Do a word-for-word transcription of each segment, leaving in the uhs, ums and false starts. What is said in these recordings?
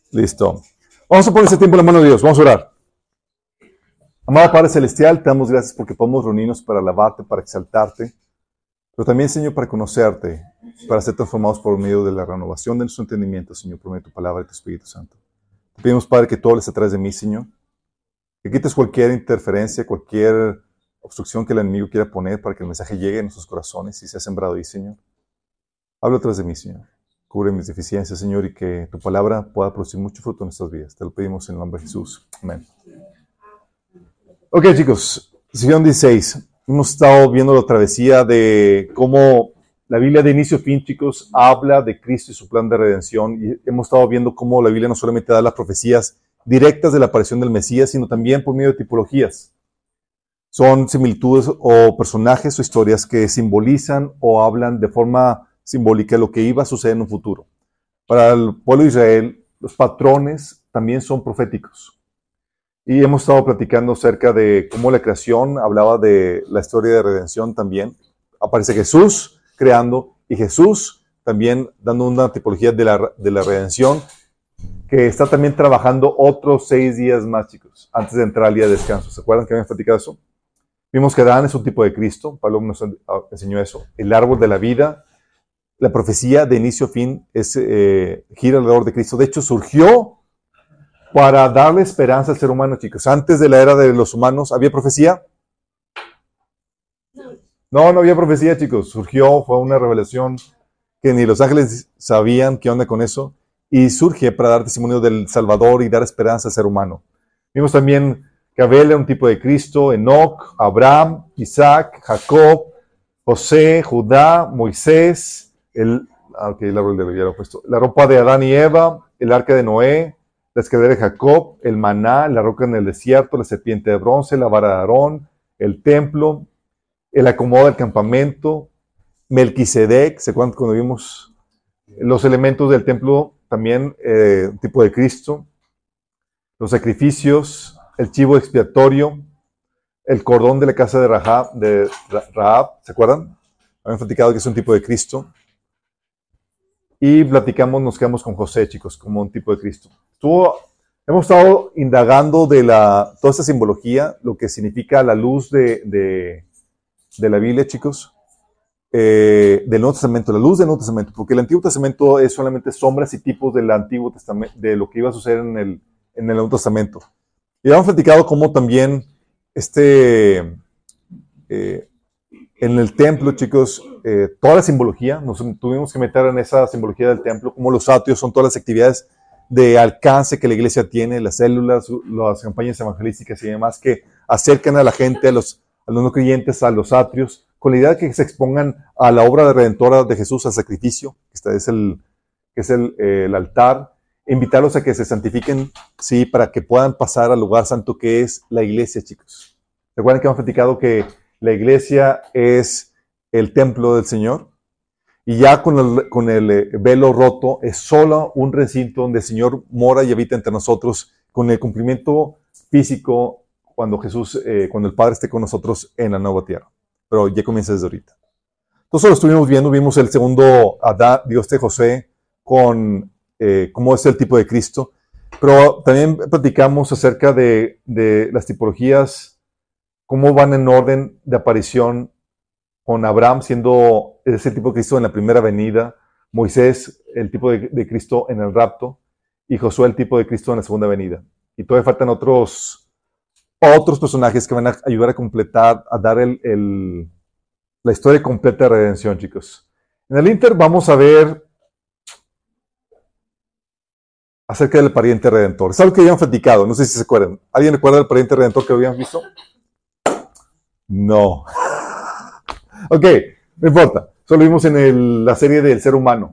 Listo. Vamos a poner ese tiempo en la mano de Dios. Vamos a orar. Amado Padre Celestial, te damos gracias porque podemos reunirnos para alabarte, para exaltarte, pero también, Señor, para conocerte, para ser transformados por medio de la renovación de nuestro entendimiento, Señor, por medio de tu palabra y tu Espíritu Santo. Te pedimos, Padre, que tú hables a través de mí, Señor, que quites cualquier interferencia, cualquier obstrucción que el enemigo quiera poner para que el mensaje llegue a nuestros corazones y sea sembrado ahí, Señor. Habla a través de mí, Señor. Cubre mis deficiencias, Señor, y que tu palabra pueda producir mucho fruto en nuestras vidas. Te lo pedimos en el nombre de Jesús. Amén. Ok, chicos, sección dieciséis. Hemos estado viendo la travesía de cómo la Biblia de inicio a fin, chicos, habla de Cristo y su plan de redención. Y hemos estado viendo cómo la Biblia no solamente da las profecías directas de la aparición del Mesías, sino también por medio de tipologías. Son similitudes o personajes o historias que simbolizan o hablan de forma simbólica de lo que iba a suceder en un futuro. Para el pueblo de Israel, los patrones también son proféticos. Y hemos estado platicando acerca de cómo la creación hablaba de la historia de redención también. Aparece Jesús creando y Jesús también dando una tipología de la, de la redención que está también trabajando otros seis días más, chicos, antes de entrar al día de descanso. ¿Se acuerdan que habíamos platicado eso? Vimos que Adán es un tipo de Cristo. Pablo nos enseñó eso. El árbol de la vida, la profecía de inicio a fin es, eh, gira alrededor de Cristo. De hecho, surgió para darle esperanza al ser humano, chicos. Antes de la era de los humanos, ¿había profecía? No, no había profecía, chicos. Surgió, fue una revelación que ni los ángeles sabían qué onda con eso. Y surge para dar testimonio del Salvador y dar esperanza al ser humano. Vimos también que Abel era un tipo de Cristo, Enoc, Abraham, Isaac, Jacob, José, Judá, Moisés, el, okay, la, la, la ropa de Adán y Eva, el arca de Noé, la escalera de Jacob, el maná, la roca en el desierto, la serpiente de bronce, la vara de Aarón, el templo, el acomodo del campamento, Melquisedec, ¿se acuerdan cuando vimos los elementos del templo? También eh, tipo de Cristo, los sacrificios, el chivo expiatorio, el cordón de la casa de Rahab, de Rahab, ¿se acuerdan? Habían platicado que es un tipo de Cristo. Y platicamos, nos quedamos con José, chicos, como un tipo de Cristo. Estuvo, hemos estado indagando de la, toda esta simbología, lo que significa la luz de, de, de la Biblia, chicos, eh, del Nuevo Testamento, la luz del Nuevo Testamento, porque el Antiguo Testamento es solamente sombras y tipos del Antiguo Testamento, de lo que iba a suceder en el, en el Nuevo Testamento. Y habíamos platicado cómo también este, eh, en el templo, chicos, eh, toda la simbología, nos tuvimos que meter en esa simbología del templo, como los atrios son todas las actividades de alcance que la iglesia tiene, las células, las campañas evangelísticas y demás que acercan a la gente, a los, a los no creyentes, a los atrios, con la idea de que se expongan a la obra redentora de Jesús, al sacrificio, que este es el, que es el, eh, el altar, invitarlos a que se santifiquen, sí, para que puedan pasar al lugar santo que es la iglesia, chicos. ¿Recuerdan que hemos platicado que la iglesia es el templo del Señor? Y ya con el, con el velo roto es solo un recinto donde el Señor mora y habita entre nosotros con el cumplimiento físico cuando Jesús, eh, cuando el Padre esté con nosotros en la nueva tierra. Pero ya comienza desde ahorita. Entonces lo estuvimos viendo, vimos el segundo Adán, Dios de José, con eh, cómo es el tipo de Cristo. Pero también platicamos acerca de, de las tipologías, cómo van en orden de aparición, con Abraham siendo ese tipo de Cristo en la primera venida, Moisés el tipo de, de Cristo en el rapto, y Josué el tipo de Cristo en la segunda venida. Y todavía faltan otros, otros personajes que van a ayudar a completar, a dar el, el, la historia completa de redención, chicos. En el Inter vamos a ver acerca del pariente redentor. Es algo que habíamos platicado, no sé si se acuerdan. ¿Alguien recuerda el pariente redentor que habíamos visto? No. Ok, no importa. Solo vimos en el, la serie del ser humano.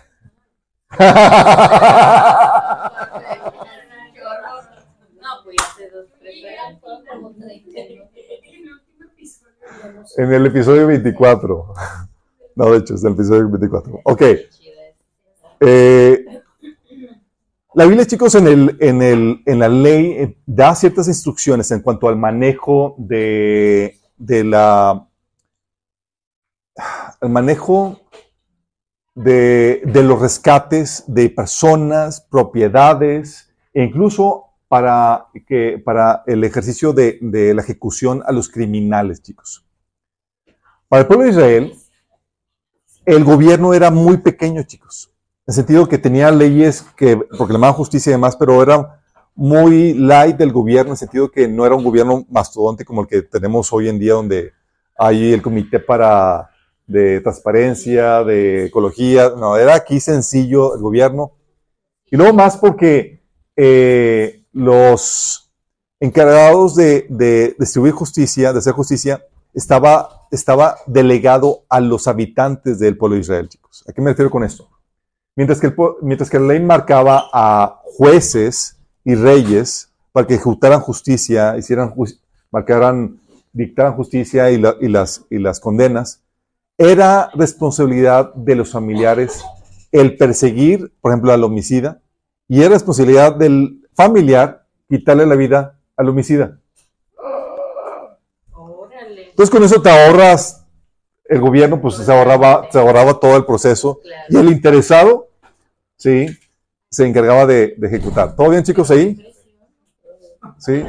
En el episodio veinticuatro. No, de hecho, es el episodio veinticuatro. Ok. Eh, la Biblia, chicos, en, el, en, el, en la ley eh, da ciertas instrucciones en cuanto al manejo de, de la... el manejo de, de los rescates de personas, propiedades, e incluso para, que, para el ejercicio de, de la ejecución a los criminales, chicos. Para el pueblo de Israel, el gobierno era muy pequeño, chicos. En el sentido que tenía leyes que proclamaban justicia y demás, pero era muy light del gobierno, en el sentido que no era un gobierno mastodonte como el que tenemos hoy en día, donde hay el comité para, de transparencia, de ecología. No, era aquí sencillo el gobierno. Y luego más porque eh, los encargados de, de distribuir justicia, de hacer justicia, estaba, estaba delegado a los habitantes del pueblo de Israel, chicos. ¿A qué me refiero con esto? Mientras que, el, mientras que la ley marcaba a jueces y reyes para que ejecutaran justicia, hicieran, marcaran, dictaran justicia y, la, y, las, y las condenas, era responsabilidad de los familiares el perseguir, por ejemplo, al homicida, y era responsabilidad del familiar quitarle la vida al homicida. Entonces con eso te ahorras, el gobierno pues se ahorraba, se ahorraba todo el proceso, y el interesado, sí, se encargaba de, de ejecutar. ¿Todo bien, chicos, ahí? ¿Sí?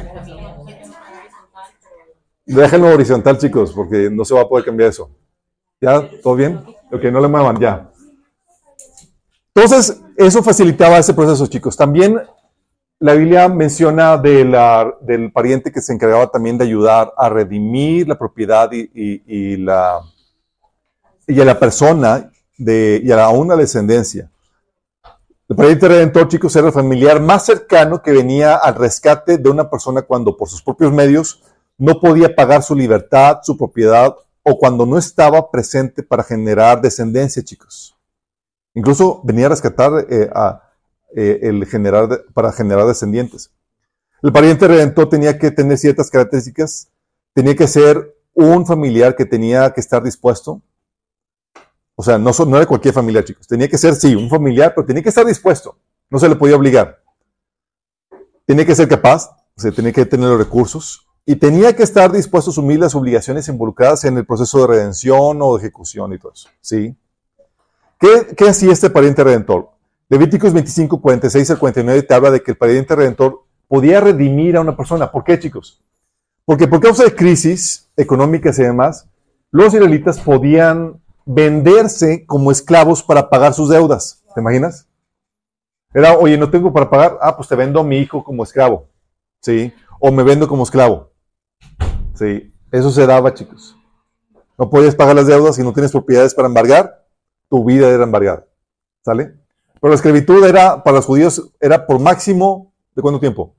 Déjenlo horizontal, chicos, porque no se va a poder cambiar eso. ¿Ya? ¿Todo bien? Ok, no le muevan, ya. Entonces, eso facilitaba ese proceso, chicos. También la Biblia menciona de la, del pariente que se encargaba también de ayudar a redimir la propiedad y, y, y, la, y a la persona de, y a aún la descendencia. El pariente redentor, chicos, era el familiar más cercano que venía al rescate de una persona cuando por sus propios medios no podía pagar su libertad, su propiedad, o cuando no estaba presente para generar descendencia, chicos. Incluso venía a rescatar eh, a, eh, el generar de, para generar descendientes. El pariente redentor tenía que tener ciertas características. Tenía que ser un familiar que tenía que estar dispuesto. O sea, no, no era cualquier familiar, chicos. Tenía que ser, sí, un familiar, pero tenía que estar dispuesto. No se le podía obligar. Tenía que ser capaz, o sea, tenía que tener los recursos. Y tenía que estar dispuesto a asumir las obligaciones involucradas en el proceso de redención o de ejecución y todo eso. ¿Sí? ¿Qué, qué hacía este pariente redentor? Levíticos veinticinco, cuarenta y seis al cuarenta y nueve te habla de que el pariente redentor podía redimir a una persona. ¿Por qué, chicos? Porque por causa de crisis económicas y demás, los israelitas podían venderse como esclavos para pagar sus deudas. ¿Te imaginas? Era, oye, no tengo para pagar. Ah, pues te vendo a mi hijo como esclavo. ¿Sí? O me vendo como esclavo. Sí, eso se daba, chicos. No podías pagar las deudas y no tienes propiedades para embargar, tu vida era embargada. ¿Sale? Pero la esclavitud era, para los judíos, era por máximo, ¿de cuánto tiempo?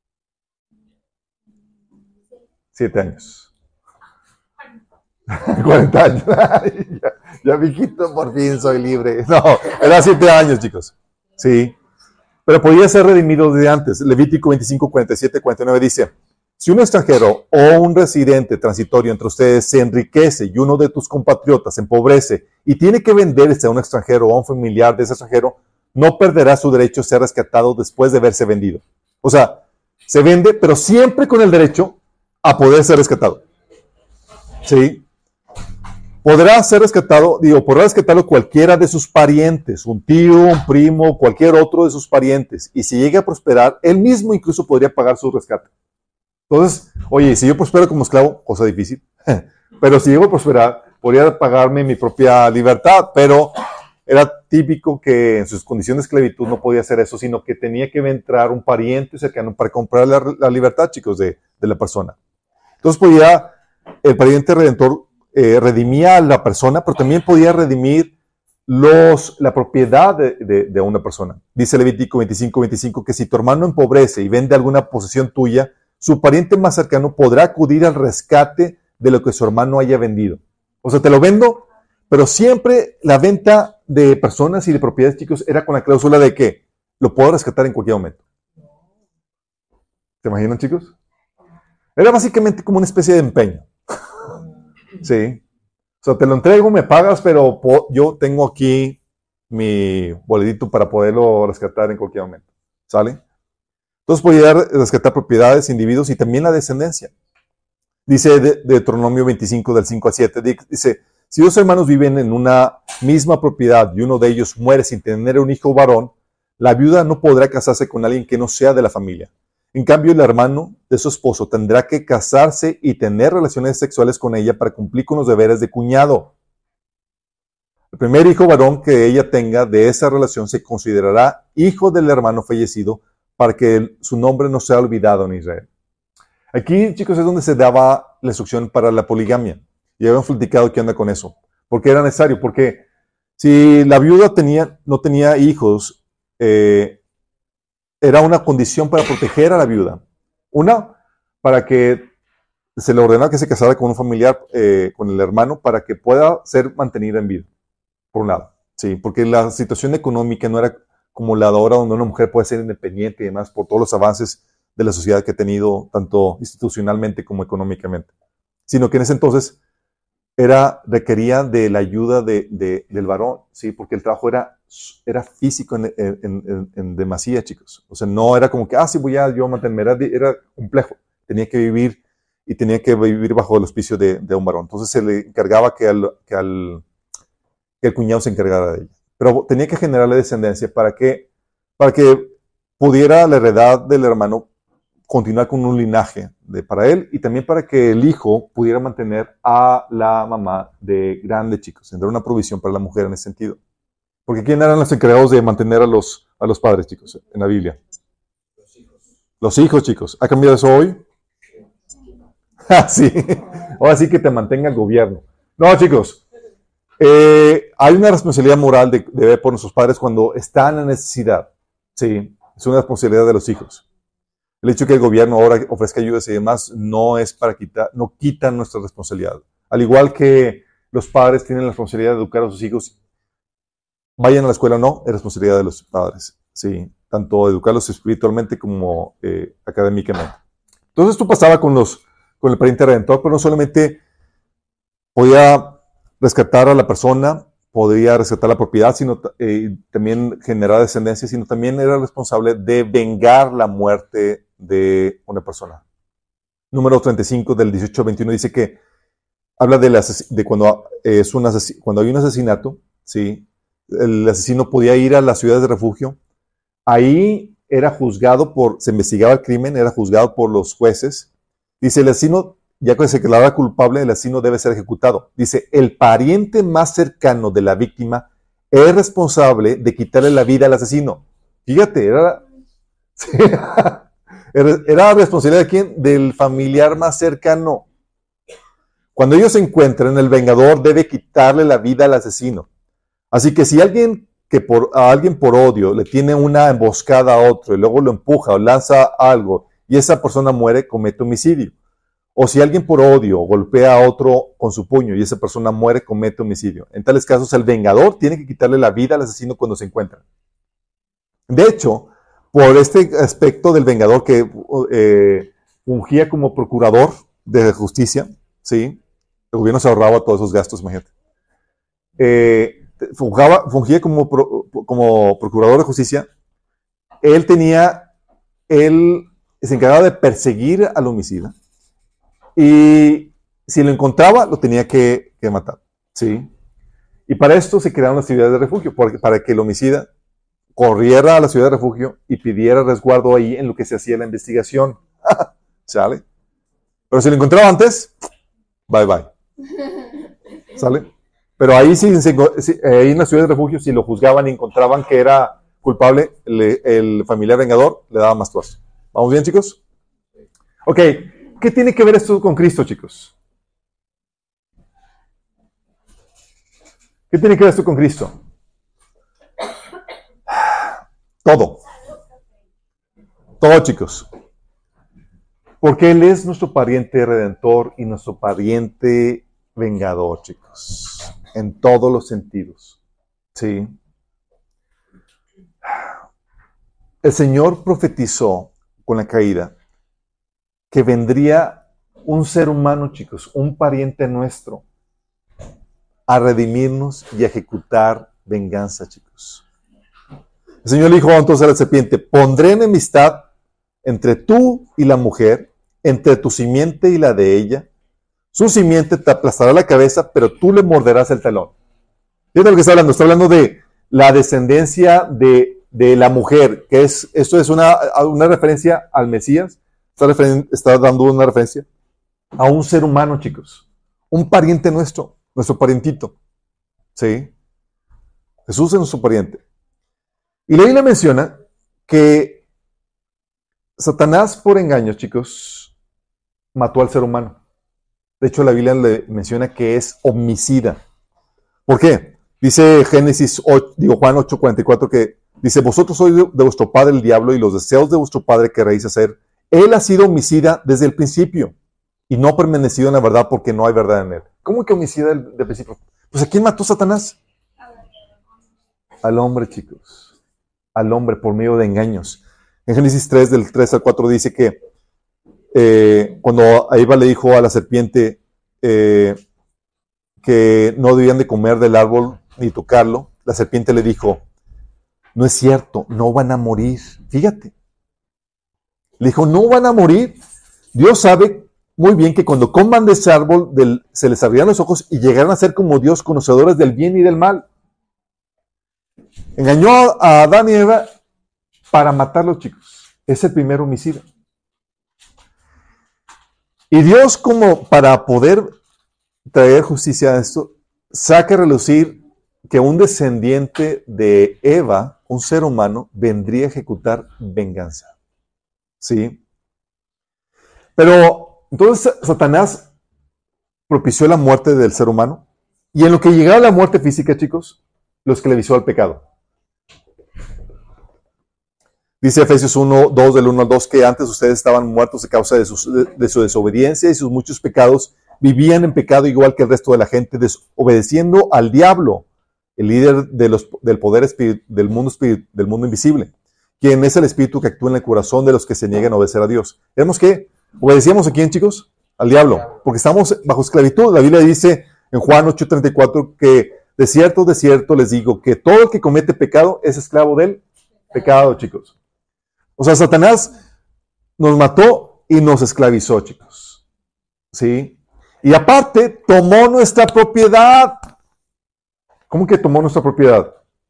Siete años. cuarenta años. ya, ya, viejito, por fin soy libre. No, era siete años, chicos. Sí. Pero podía ser redimido desde antes. Levítico veinticinco, cuarenta y siete, cuarenta y nueve dice: si un extranjero o un residente transitorio entre ustedes se enriquece y uno de tus compatriotas se empobrece y tiene que venderse a un extranjero o a un familiar de ese extranjero, no perderá su derecho a ser rescatado después de haberse vendido. O sea, se vende, pero siempre con el derecho a poder ser rescatado. ¿Sí? Podrá ser rescatado, digo, podrá rescatarlo cualquiera de sus parientes, un tío, un primo, cualquier otro de sus parientes. Y si llega a prosperar, él mismo incluso podría pagar su rescate. Entonces, oye, si yo prospero como esclavo, cosa difícil, pero si llego a prosperar, podría pagarme mi propia libertad, pero era típico que en sus condiciones de esclavitud no podía hacer eso, sino que tenía que entrar un pariente cercano para comprar la, la libertad, chicos, de, de la persona. Entonces podía, el pariente redentor eh, redimía a la persona, pero también podía redimir los, la propiedad de, de, de una persona. Dice Levítico veinticinco, veinticinco que si tu hermano empobrece y vende alguna posesión tuya, su pariente más cercano podrá acudir al rescate de lo que su hermano haya vendido. O sea, te lo vendo, pero siempre la venta de personas y de propiedades, chicos, era con la cláusula de que lo puedo rescatar en cualquier momento. ¿Se imaginan, chicos? Era básicamente como una especie de empeño. Sí. O sea, te lo entrego, me pagas, pero yo tengo aquí mi boletito para poderlo rescatar en cualquier momento. ¿Sale? Entonces podía rescatar propiedades, individuos y también la descendencia. Dice de, de Deuteronomio veinticinco, del cinco al siete, dice, Si dos hermanos viven en una misma propiedad y uno de ellos muere sin tener un hijo varón, la viuda no podrá casarse con alguien que no sea de la familia. En cambio, el hermano de su esposo tendrá que casarse y tener relaciones sexuales con ella para cumplir con los deberes de cuñado. El primer hijo varón que ella tenga de esa relación se considerará hijo del hermano fallecido para que su nombre no sea olvidado en Israel. Aquí, chicos, es donde se daba la instrucción para la poligamia. Y habíamos platicado qué onda con eso. Porque era necesario. Porque si la viuda tenía, no tenía hijos, eh, era una condición para proteger a la viuda. Una, para que se le ordenara que se casara con un familiar, eh, con el hermano, para que pueda ser mantenida en vida. Por un lado. Sí, porque la situación económica no era como la de ahora, donde una mujer puede ser independiente y demás, por todos los avances de la sociedad que ha tenido, tanto institucionalmente como económicamente. Sino que en ese entonces era, requería de la ayuda de, de, del varón, ¿sí? Porque el trabajo era, era físico en, en, en, en demasía, chicos. O sea, no era como que, ah, sí, voy a yo mantenerme, era, era complejo. Tenía que vivir y tenía que vivir bajo el auspicio de, de un varón. Entonces se le encargaba que, al, que, al, que el cuñado se encargara de ella. Pero tenía que generarle descendencia para que, para que pudiera la heredad del hermano continuar con un linaje de, para él y también para que el hijo pudiera mantener a la mamá de grande, chicos, tendrá una provisión para la mujer en ese sentido. Porque ¿quién eran los encargados de mantener a los, a los padres, chicos, en la Biblia? Los hijos. Los hijos, chicos. ¿Ha cambiado eso hoy? Ah, sí. Ahora sí que te mantenga el gobierno. No, chicos. Eh, hay una responsabilidad moral de, de ver por nuestros padres cuando están en necesidad. Sí, es una responsabilidad de los hijos. El hecho de que el gobierno ahora ofrezca ayudas y demás no es para quitar, no quitan nuestra responsabilidad. Al igual que los padres tienen la responsabilidad de educar a sus hijos, vayan a la escuela o no, es responsabilidad de los padres. Sí, tanto educarlos espiritualmente como eh, académicamente. Entonces esto pasaba con, los, con el pariente redentor, pero no solamente podía rescatar a la persona, podía rescatar la propiedad, sino eh, también generar descendencia, sino también era responsable de vengar la muerte de una persona. Número treinta y cinco del dieciocho al veintiuno dice que habla de, de cuando, eh, es un cuando hay un asesinato, ¿sí? El asesino podía ir a las ciudades de refugio. Ahí era juzgado por, se investigaba el crimen, era juzgado por los jueces. Dice, el asesino, ya que se declara culpable, el asesino debe ser ejecutado. Dice, el pariente más cercano de la víctima es responsable de quitarle la vida al asesino. Fíjate, era... Era responsabilidad de quién? Del familiar más cercano. Cuando ellos se encuentran, el vengador debe quitarle la vida al asesino. Así que si alguien que por, a alguien por odio le tiene una emboscada a otro y luego lo empuja o lanza algo y esa persona muere, comete homicidio. O si alguien por odio golpea a otro con su puño y esa persona muere, comete homicidio. En tales casos, el vengador tiene que quitarle la vida al asesino cuando se encuentran. De hecho, por este aspecto del vengador que eh, fungía como procurador de justicia, ¿sí? El gobierno se ahorraba todos esos gastos, imagínate. Eh, fungaba, fungía como, pro, como procurador de justicia. Él tenía, él se encargaba de perseguir al homicida y si lo encontraba, lo tenía que, que matar, ¿sí? Y para esto se crearon las ciudades de refugio, porque, para que el homicida corriera a la ciudad de refugio y pidiera resguardo ahí en lo que se hacía la investigación. ¿Sale? Pero si lo encontraba antes, bye bye. ¿Sale? Pero ahí sí, ahí en la ciudad de refugio, si lo juzgaban y encontraban que era culpable, el, el familiar vengador le daba más tuerzo. ¿Vamos bien, chicos? Ok, ¿qué tiene que ver esto con Cristo, chicos? ¿Qué tiene que ver esto con Cristo? Todo. Todo, chicos. Porque Él es nuestro pariente redentor y nuestro pariente vengador, chicos. En todos los sentidos. ¿Sí? El Señor profetizó con la caída que vendría un ser humano, chicos, un pariente nuestro, a redimirnos y a ejecutar venganza, chicos. El Señor le dijo entonces a la serpiente, pondré enemistad entre tú y la mujer, entre tu simiente y la de ella. Su simiente te aplastará la cabeza, pero tú le morderás el talón. Fíjate lo que está hablando. Está hablando de la descendencia de, de la mujer, que es, esto es una, una referencia al Mesías. Está, referen- está dando una referencia a un ser humano, chicos. Un pariente nuestro, nuestro parientito. ¿Sí? Jesús es nuestro pariente. Y la Biblia menciona que Satanás, por engaños, chicos, mató al ser humano. De hecho, la Biblia le menciona que es homicida. ¿Por qué? Dice Génesis ocho, digo Juan ocho cuarenta y cuatro que dice, vosotros sois de, de vuestro padre el diablo y los deseos de vuestro padre queréis hacer. Él ha sido homicida desde el principio y no ha permanecido en la verdad porque no hay verdad en él. ¿Cómo que homicida del, del principio? Pues ¿a quién mató Satanás? Al hombre, chicos. Al hombre por medio de engaños. En Génesis tres, del tres al cuatro dice que eh, cuando Eva le dijo a la serpiente eh, que no debían de comer del árbol ni tocarlo, la serpiente le dijo, no es cierto, no van a morir. Fíjate. Le dijo, no van a morir. Dios sabe muy bien que cuando coman de ese árbol del, se les abrirán los ojos y llegarán a ser como Dios, conocedores del bien y del mal. Engañó a Adán y Eva para matarlos, chicos. Es el primer homicida. Y Dios, como para poder traer justicia a esto, saca a relucir que un descendiente de Eva, un ser humano, vendría a ejecutar venganza. ¿Sí? Pero entonces Satanás propició la muerte del ser humano y en lo que llegaba a la muerte física, chicos, lo esclavizó al pecado. Dice Efesios uno, dos, del uno al dos, que antes ustedes estaban muertos a causa de, sus, de, de su desobediencia y sus muchos pecados, vivían en pecado igual que el resto de la gente, desobedeciendo al diablo, el líder de los, del poder espíritu, del, mundo espíritu, del mundo invisible, quien es el espíritu que actúa en el corazón de los que se niegan a obedecer a Dios. ¿Vemos qué? ¿Obedecíamos a quién, chicos? Al diablo, porque estamos bajo esclavitud. La Biblia dice en Juan ocho treinta y cuatro que de cierto, de cierto les digo que todo el que comete pecado es esclavo del pecado, chicos. O sea, Satanás nos mató y nos esclavizó, chicos. ¿Sí? Y aparte, tomó nuestra propiedad. ¿Cómo que tomó nuestra propiedad?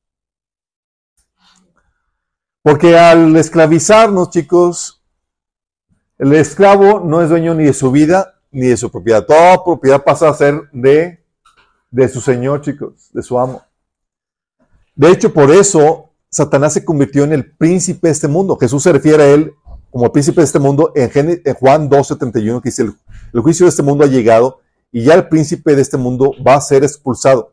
Porque al esclavizarnos, chicos, el esclavo no es dueño ni de su vida ni de su propiedad. Toda propiedad pasa a ser de, de su señor, chicos, de su amo. De hecho, por eso Satanás se convirtió en el príncipe de este mundo. Jesús se refiere a él como el príncipe de este mundo en, Gen- en Juan doce treinta y uno, que dice, el, el juicio de este mundo ha llegado y ya el príncipe de este mundo va a ser expulsado.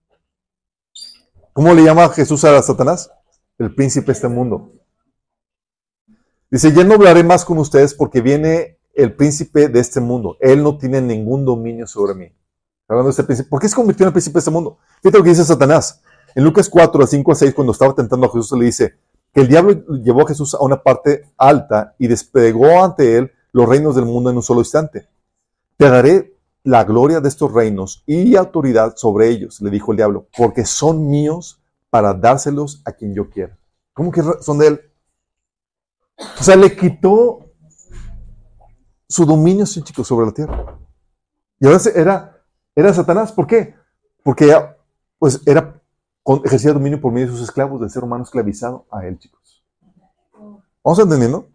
¿Cómo le llama Jesús a Satanás? El príncipe de este mundo. Dice, ya no hablaré más con ustedes porque viene el príncipe de este mundo. Él no tiene ningún dominio sobre mí. Hablando de este príncipe. ¿Por qué se convirtió en el príncipe de este mundo? Fíjate lo que dice Satanás. En Lucas cuatro, cinco a seis, cuando estaba tentando a Jesús, le dice que el diablo llevó a Jesús a una parte alta y desplegó ante él los reinos del mundo en un solo instante. Te daré la gloria de estos reinos y autoridad sobre ellos, le dijo el diablo, porque son míos para dárselos a quien yo quiera. ¿Cómo que son de él? O sea, le quitó su dominio, sí, chicos, sobre la tierra. Y ahora era, era Satanás. ¿Por qué? Porque pues, era... ejercía dominio por medio de sus esclavos, del ser humano esclavizado a él, chicos. ¿Vamos entendiendo?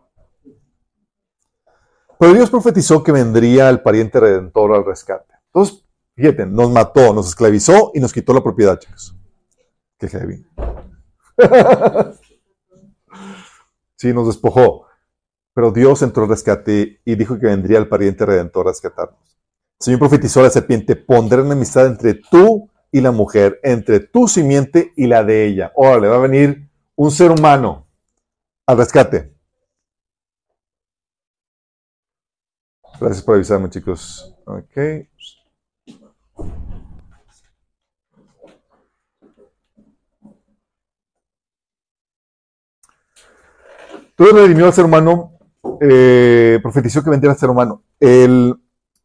Pero Dios profetizó que vendría el pariente redentor al rescate. Entonces, fíjate, nos mató, nos esclavizó y nos quitó la propiedad, chicos. Qué heavy. Sí, nos despojó. Pero Dios entró al rescate y dijo que vendría el pariente redentor a rescatarnos. El Señor profetizó a la serpiente, pondré enemistad entre tú y la mujer, entre tu simiente y la de ella. Órale, va a venir un ser humano al rescate. Gracias por avisarme, chicos. Ok. Todo redimió al ser humano, eh, profetizó que vendría el ser humano. El,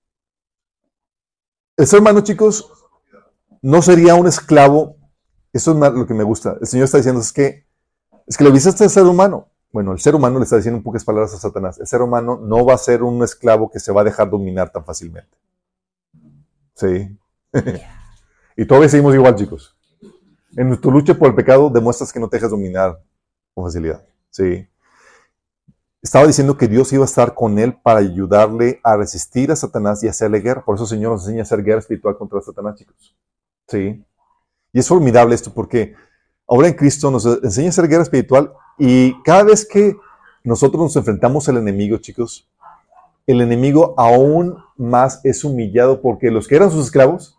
el ser humano, chicos, no sería un esclavo. Eso es lo que me gusta. El Señor está diciendo es que esclavizaste al ser humano. Bueno, el ser humano le está diciendo en pocas palabras a Satanás. El ser humano no va a ser un esclavo que se va a dejar dominar tan fácilmente. Sí. Y todavía seguimos igual, chicos. En tu lucha por el pecado demuestras que no te dejas dominar con facilidad. Sí. Estaba diciendo que Dios iba a estar con él para ayudarle a resistir a Satanás y hacerle guerra. Por eso el Señor nos enseña a hacer guerra espiritual contra Satanás, chicos. Sí. Y es formidable esto porque ahora en Cristo nos enseña a hacer guerra espiritual y cada vez que nosotros nos enfrentamos al enemigo, chicos, el enemigo aún más es humillado porque los que eran sus esclavos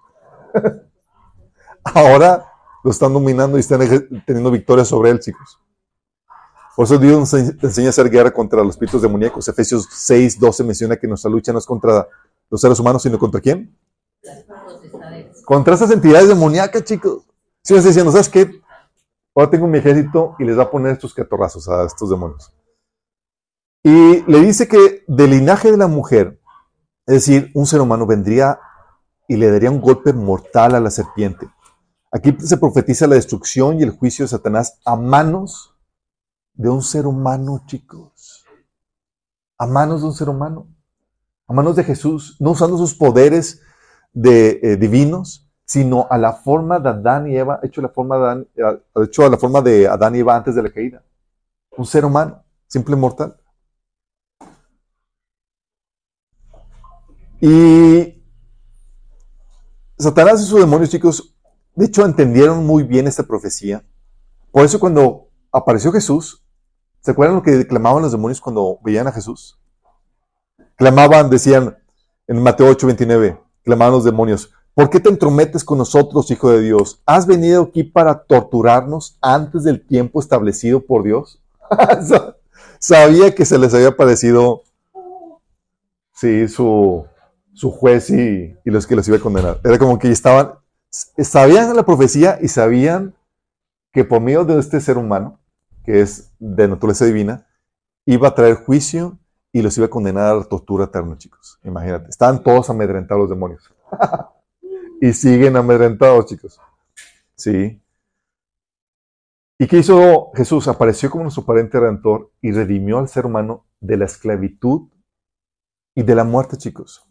ahora lo están dominando y están teniendo victoria sobre él, chicos. Por eso Dios nos enseña a hacer guerra contra los espíritus demoníacos. Efesios seis doce menciona que nuestra lucha no es contra los seres humanos, sino ¿contra quién? Contra esas entidades demoníacas, chicos. Si me está diciendo, ¿sabes qué? Ahora tengo mi ejército y les va a poner estos catorrazos a estos demonios. Y le dice que del linaje de la mujer, es decir, un ser humano vendría y le daría un golpe mortal a la serpiente. Aquí se profetiza la destrucción y el juicio de Satanás a manos de un ser humano, chicos. A manos de un ser humano. A manos de Jesús. No usando sus poderes de, eh, divinos, sino a la forma de Adán y Eva, hecho, la forma de Adán, hecho a la forma de Adán y Eva antes de la caída. Un ser humano, simple mortal. Y Satanás y sus demonios, chicos, de hecho entendieron muy bien esta profecía. Por eso cuando apareció Jesús, ¿se acuerdan lo que clamaban los demonios cuando veían a Jesús? Clamaban, decían en Mateo ocho veintinueve, clamaban los demonios, ¿por qué te entrometes con nosotros, Hijo de Dios? ¿Has venido aquí para torturarnos antes del tiempo establecido por Dios? Sabía que se les había parecido, sí, su, su juez y, y los que los iba a condenar. Era como que estaban, sabían la profecía y sabían que por medio de este ser humano, que es de naturaleza divina, iba a traer juicio y los iba a condenar a la tortura eterna, chicos. Imagínate, estaban todos amedrentados los demonios. Y siguen amedrentados, chicos. Sí. ¿Y qué hizo Jesús? Apareció como nuestro pariente redentor y redimió al ser humano de la esclavitud y de la muerte, chicos.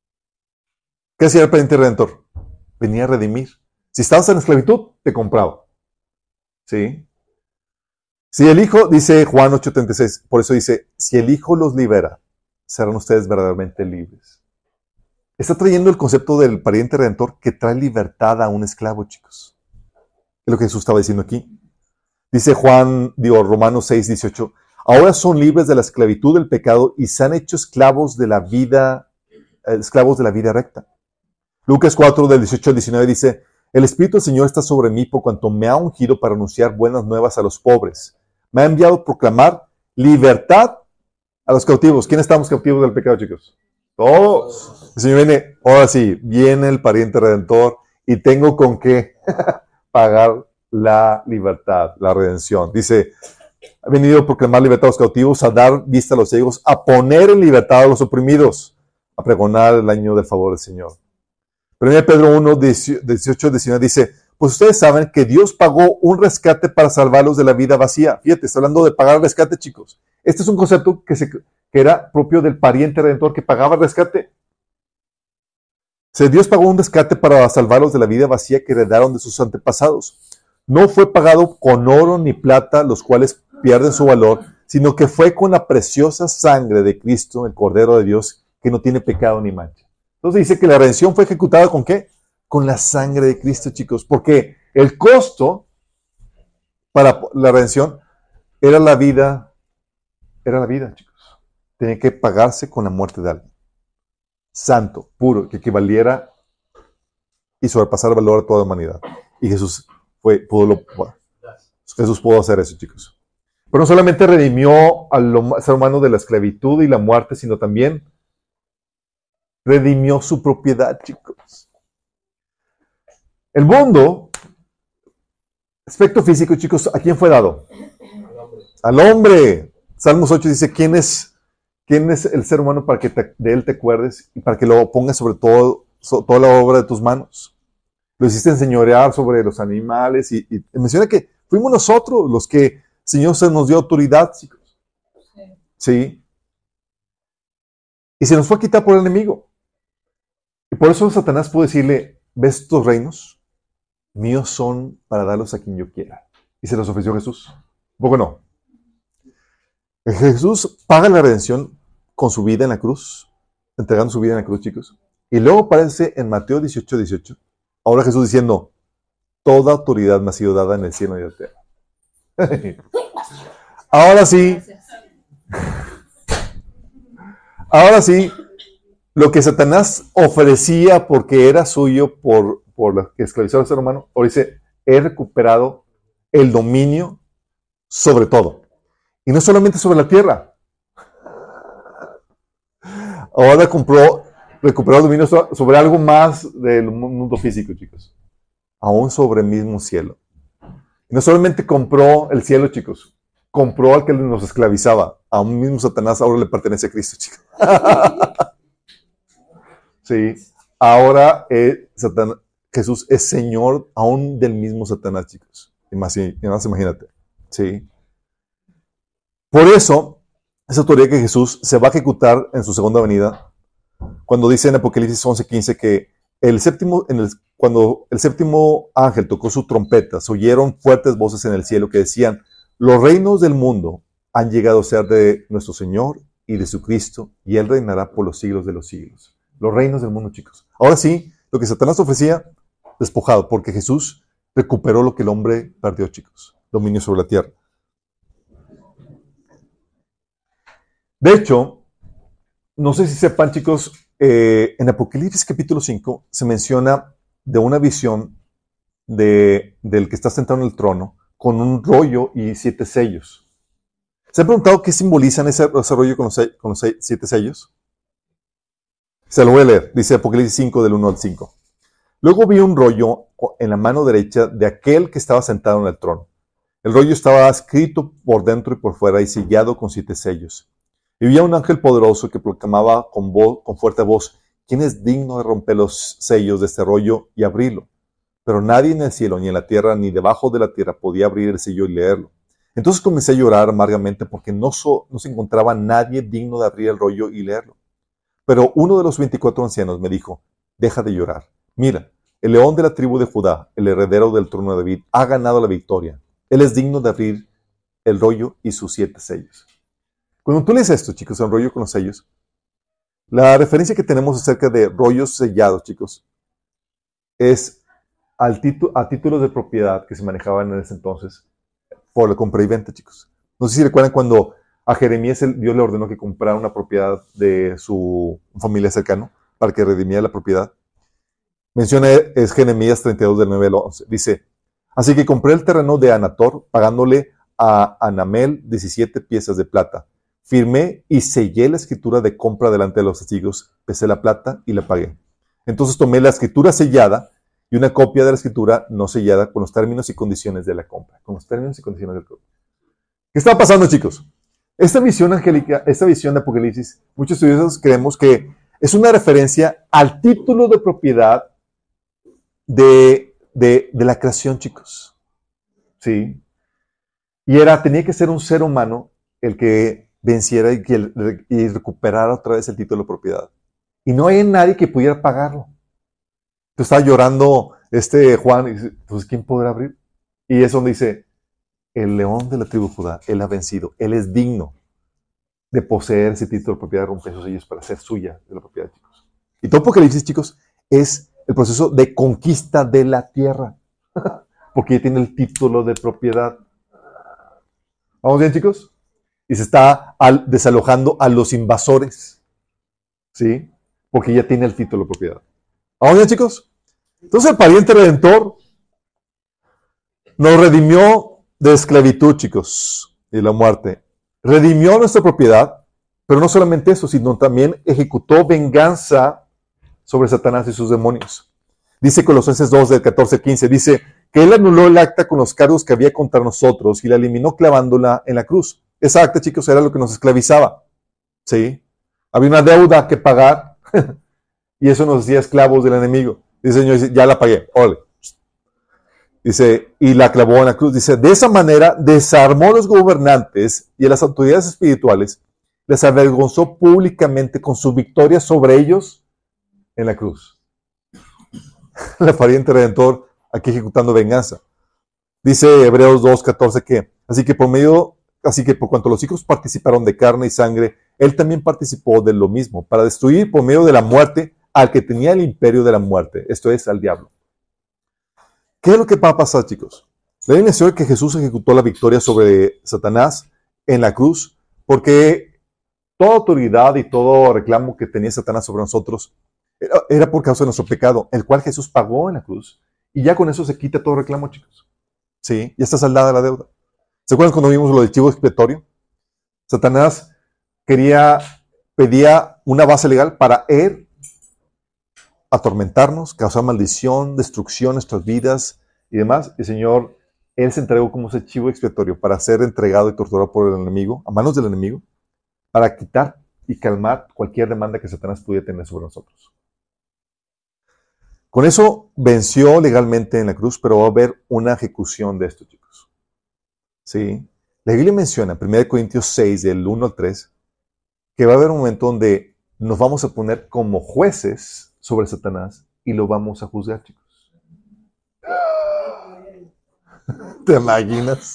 ¿Qué hacía el pariente redentor? Venía a redimir. Si estabas en la esclavitud, te compraba. ¿Sí? Si el Hijo, dice Juan ocho treinta y seis, por eso dice, si el Hijo los libera, serán ustedes verdaderamente libres. Está trayendo el concepto del pariente redentor que trae libertad a un esclavo, chicos. Es lo que Jesús estaba diciendo aquí. Dice Juan, digo, Romanos seis dieciocho, ahora son libres de la esclavitud del pecado y se han hecho esclavos de la vida, eh, esclavos de la vida recta. Lucas cuatro, del dieciocho al diecinueve dice, el Espíritu del Señor está sobre mí por cuanto me ha ungido para anunciar buenas nuevas a los pobres. Me ha enviado a proclamar libertad a los cautivos. ¿Quiénes estamos cautivos del pecado, chicos? Todos. El Señor viene, ahora sí, viene el pariente redentor y tengo con qué pagar la libertad, la redención. Dice, ha venido a proclamar libertad a los cautivos, a dar vista a los ciegos, a poner en libertad a los oprimidos, a pregonar el año del favor del Señor. primera Pedro uno, dieciocho, diecinueve dice, pues ustedes saben que Dios pagó un rescate para salvarlos de la vida vacía. Fíjate, está hablando de pagar rescate, chicos. Este es un concepto que, se, que era propio del pariente redentor que pagaba rescate. O sea, Dios pagó un rescate para salvarlos de la vida vacía que heredaron de sus antepasados. No fue pagado con oro ni plata, los cuales pierden su valor, sino que fue con la preciosa sangre de Cristo, el Cordero de Dios, que no tiene pecado ni mancha. Entonces dice que la redención fue ejecutada ¿con qué? Con la sangre de Cristo, chicos, porque el costo para la redención era la vida, era la vida, chicos. Tenía que pagarse con la muerte de alguien. Santo, puro, que equivaliera y sobrepasar el valor de toda la humanidad. Y Jesús fue, pudo lo, bueno, Jesús pudo hacer eso, chicos. Pero no solamente redimió al ser humano de la esclavitud y la muerte, sino también redimió su propiedad, chicos. El mundo, aspecto físico, chicos, ¿a quién fue dado? Al hombre. Salmos ocho dice, ¿quién es, quién es el ser humano para que te, de él te acuerdes y para que lo pongas sobre todo, sobre toda la obra de tus manos? Lo hiciste enseñorear sobre los animales y, y menciona que fuimos nosotros los que el Señor se nos dio autoridad, chicos. Sí. Y se nos fue a quitar por el enemigo. Y por eso Satanás puede decirle, ¿ves estos reinos? Míos son para darlos a quien yo quiera. Y se los ofreció Jesús. ¿Un poco no? Jesús paga la redención con su vida en la cruz, entregando su vida en la cruz, chicos. Y luego aparece en Mateo dieciocho, dieciocho, ahora Jesús diciendo, toda autoridad me ha sido dada en el cielo y en la tierra. Ahora sí, ahora sí, lo que Satanás ofrecía porque era suyo por, por lo que esclavizó al ser humano, ahora dice, he recuperado el dominio sobre todo. Y no solamente sobre la tierra. Ahora compró, recuperó el dominio sobre algo más del mundo físico, chicos. Aún sobre el mismo cielo. Y no solamente compró el cielo, chicos. Compró al que nos esclavizaba. A un mismo Satanás ahora le pertenece a Cristo, chicos. Sí. Ahora eh, Satanás, Jesús es Señor aún del mismo Satanás, chicos. Y más, y más imagínate. Sí. Por eso, esa autoridad que Jesús se va a ejecutar en su segunda venida, cuando dice en Apocalipsis once quince que el séptimo, en el, cuando el séptimo ángel tocó su trompeta, se oyeron fuertes voces en el cielo que decían, los reinos del mundo han llegado a ser de nuestro Señor y de su Cristo, y Él reinará por los siglos de los siglos. Los reinos del mundo, chicos. Ahora sí, lo que Satanás ofrecía, despojado, porque Jesús recuperó lo que el hombre perdió, chicos. Dominio sobre la tierra. De hecho, no sé si sepan, chicos, eh, en Apocalipsis capítulo cinco se menciona de una visión de, del que está sentado en el trono con un rollo y siete sellos. ¿Se han preguntado qué simbolizan ese, ese rollo con los, con los siete sellos? Se lo voy a leer. Dice Apocalipsis cinco del uno al cinco. Luego vi un rollo en la mano derecha de aquel que estaba sentado en el trono. El rollo estaba escrito por dentro y por fuera y sellado con siete sellos. Y vi a un ángel poderoso que proclamaba con, voz, con fuerte voz, ¿quién es digno de romper los sellos de este rollo y abrirlo? Pero nadie en el cielo, ni en la tierra, ni debajo de la tierra podía abrir el sello y leerlo. Entonces comencé a llorar amargamente porque no, so, no se encontraba nadie digno de abrir el rollo y leerlo. Pero uno de los veinticuatro ancianos me dijo, deja de llorar. Mira, el león de la tribu de Judá, el heredero del trono de David, ha ganado la victoria. Él es digno de abrir el rollo y sus siete sellos. Cuando tú lees esto, chicos, el rollo con los sellos, la referencia que tenemos acerca de rollos sellados, chicos, es al titu- a títulos de propiedad que se manejaban en ese entonces por la compra y venta, chicos. No sé si recuerdan cuando a Jeremías el, Dios le ordenó que comprara una propiedad de su familia cercana para que redimiera la propiedad. Menciona es Jeremías treinta y dos del nueve al once. Dice, así que compré el terreno de Anator pagándole a Anamel diecisiete piezas de plata. Firmé y sellé la escritura de compra delante de los testigos, pesé la plata y la pagué. Entonces tomé la escritura sellada y una copia de la escritura no sellada con los términos y condiciones de la compra. Con los términos y condiciones de la compra. ¿Qué está pasando, chicos? Esta visión angélica, esta visión de Apocalipsis, muchos estudiosos creemos que es una referencia al título de propiedad de, de, de la creación, chicos. ¿Sí? Y era, tenía que ser un ser humano el que venciera y, que, y recuperara otra vez el título de propiedad. Y no hay nadie que pudiera pagarlo. Entonces estaba llorando este Juan y dice, pues ¿quién podrá abrir? Y es donde dice, el león de la tribu de Judá, él ha vencido, él es digno de poseer ese título de propiedad, romper esos sellos para ser suya de la propiedad, chicos. Y todo Apocalipsis, chicos, es el proceso de conquista de la tierra, porque ya tiene el título de propiedad. ¿Vamos bien, chicos? Y se está al, desalojando a los invasores, ¿sí? Porque ya tiene el título de propiedad. ¿Vamos bien, chicos? Entonces el pariente redentor nos redimió de esclavitud, chicos, y de la muerte. Redimió nuestra propiedad, pero no solamente eso, sino también ejecutó venganza sobre Satanás y sus demonios. Dice Colosenses dos, del catorce al quince, dice que él anuló el acta con los cargos que había contra nosotros y la eliminó clavándola en la cruz. Esa acta, chicos, era lo que nos esclavizaba. ¿Sí? Había una deuda que pagar y eso nos hacía esclavos del enemigo. Dice el Señor, ya la pagué, órale. Dice, y la clavó en la cruz. Dice, de esa manera desarmó a los gobernantes y a las autoridades espirituales, les avergonzó públicamente con su victoria sobre ellos en la cruz. el pariente redentor, aquí ejecutando venganza. Dice Hebreos dos catorce que, así que por medio, así que por cuanto los hijos participaron de carne y sangre, él también participó de lo mismo, para destruir por medio de la muerte al que tenía el imperio de la muerte, esto es, al diablo. ¿Qué es lo que va a pasar, chicos? La Biblia menciona que Jesús ejecutó la victoria sobre Satanás en la cruz, porque toda autoridad y todo reclamo que tenía Satanás sobre nosotros era, era por causa de nuestro pecado, el cual Jesús pagó en la cruz. Y ya con eso se quita todo reclamo, chicos. Sí, ya está saldada la deuda. ¿Se acuerdan cuando vimos lo del chivo expiatorio? Satanás quería, pedía una base legal para él atormentarnos, causar maldición, destrucción en nuestras vidas y demás. El Señor, Él se entregó como ese chivo expiatorio para ser entregado y torturado por el enemigo, a manos del enemigo, para quitar y calmar cualquier demanda que Satanás pudiera tener sobre nosotros. Con eso venció legalmente en la cruz, pero va a haber una ejecución de esto, chicos. ¿Sí? La Biblia menciona en primera Corintios seis, del uno al tres, que va a haber un momento donde nos vamos a poner como jueces sobre Satanás y lo vamos a juzgar, chicos. ¿Te imaginas?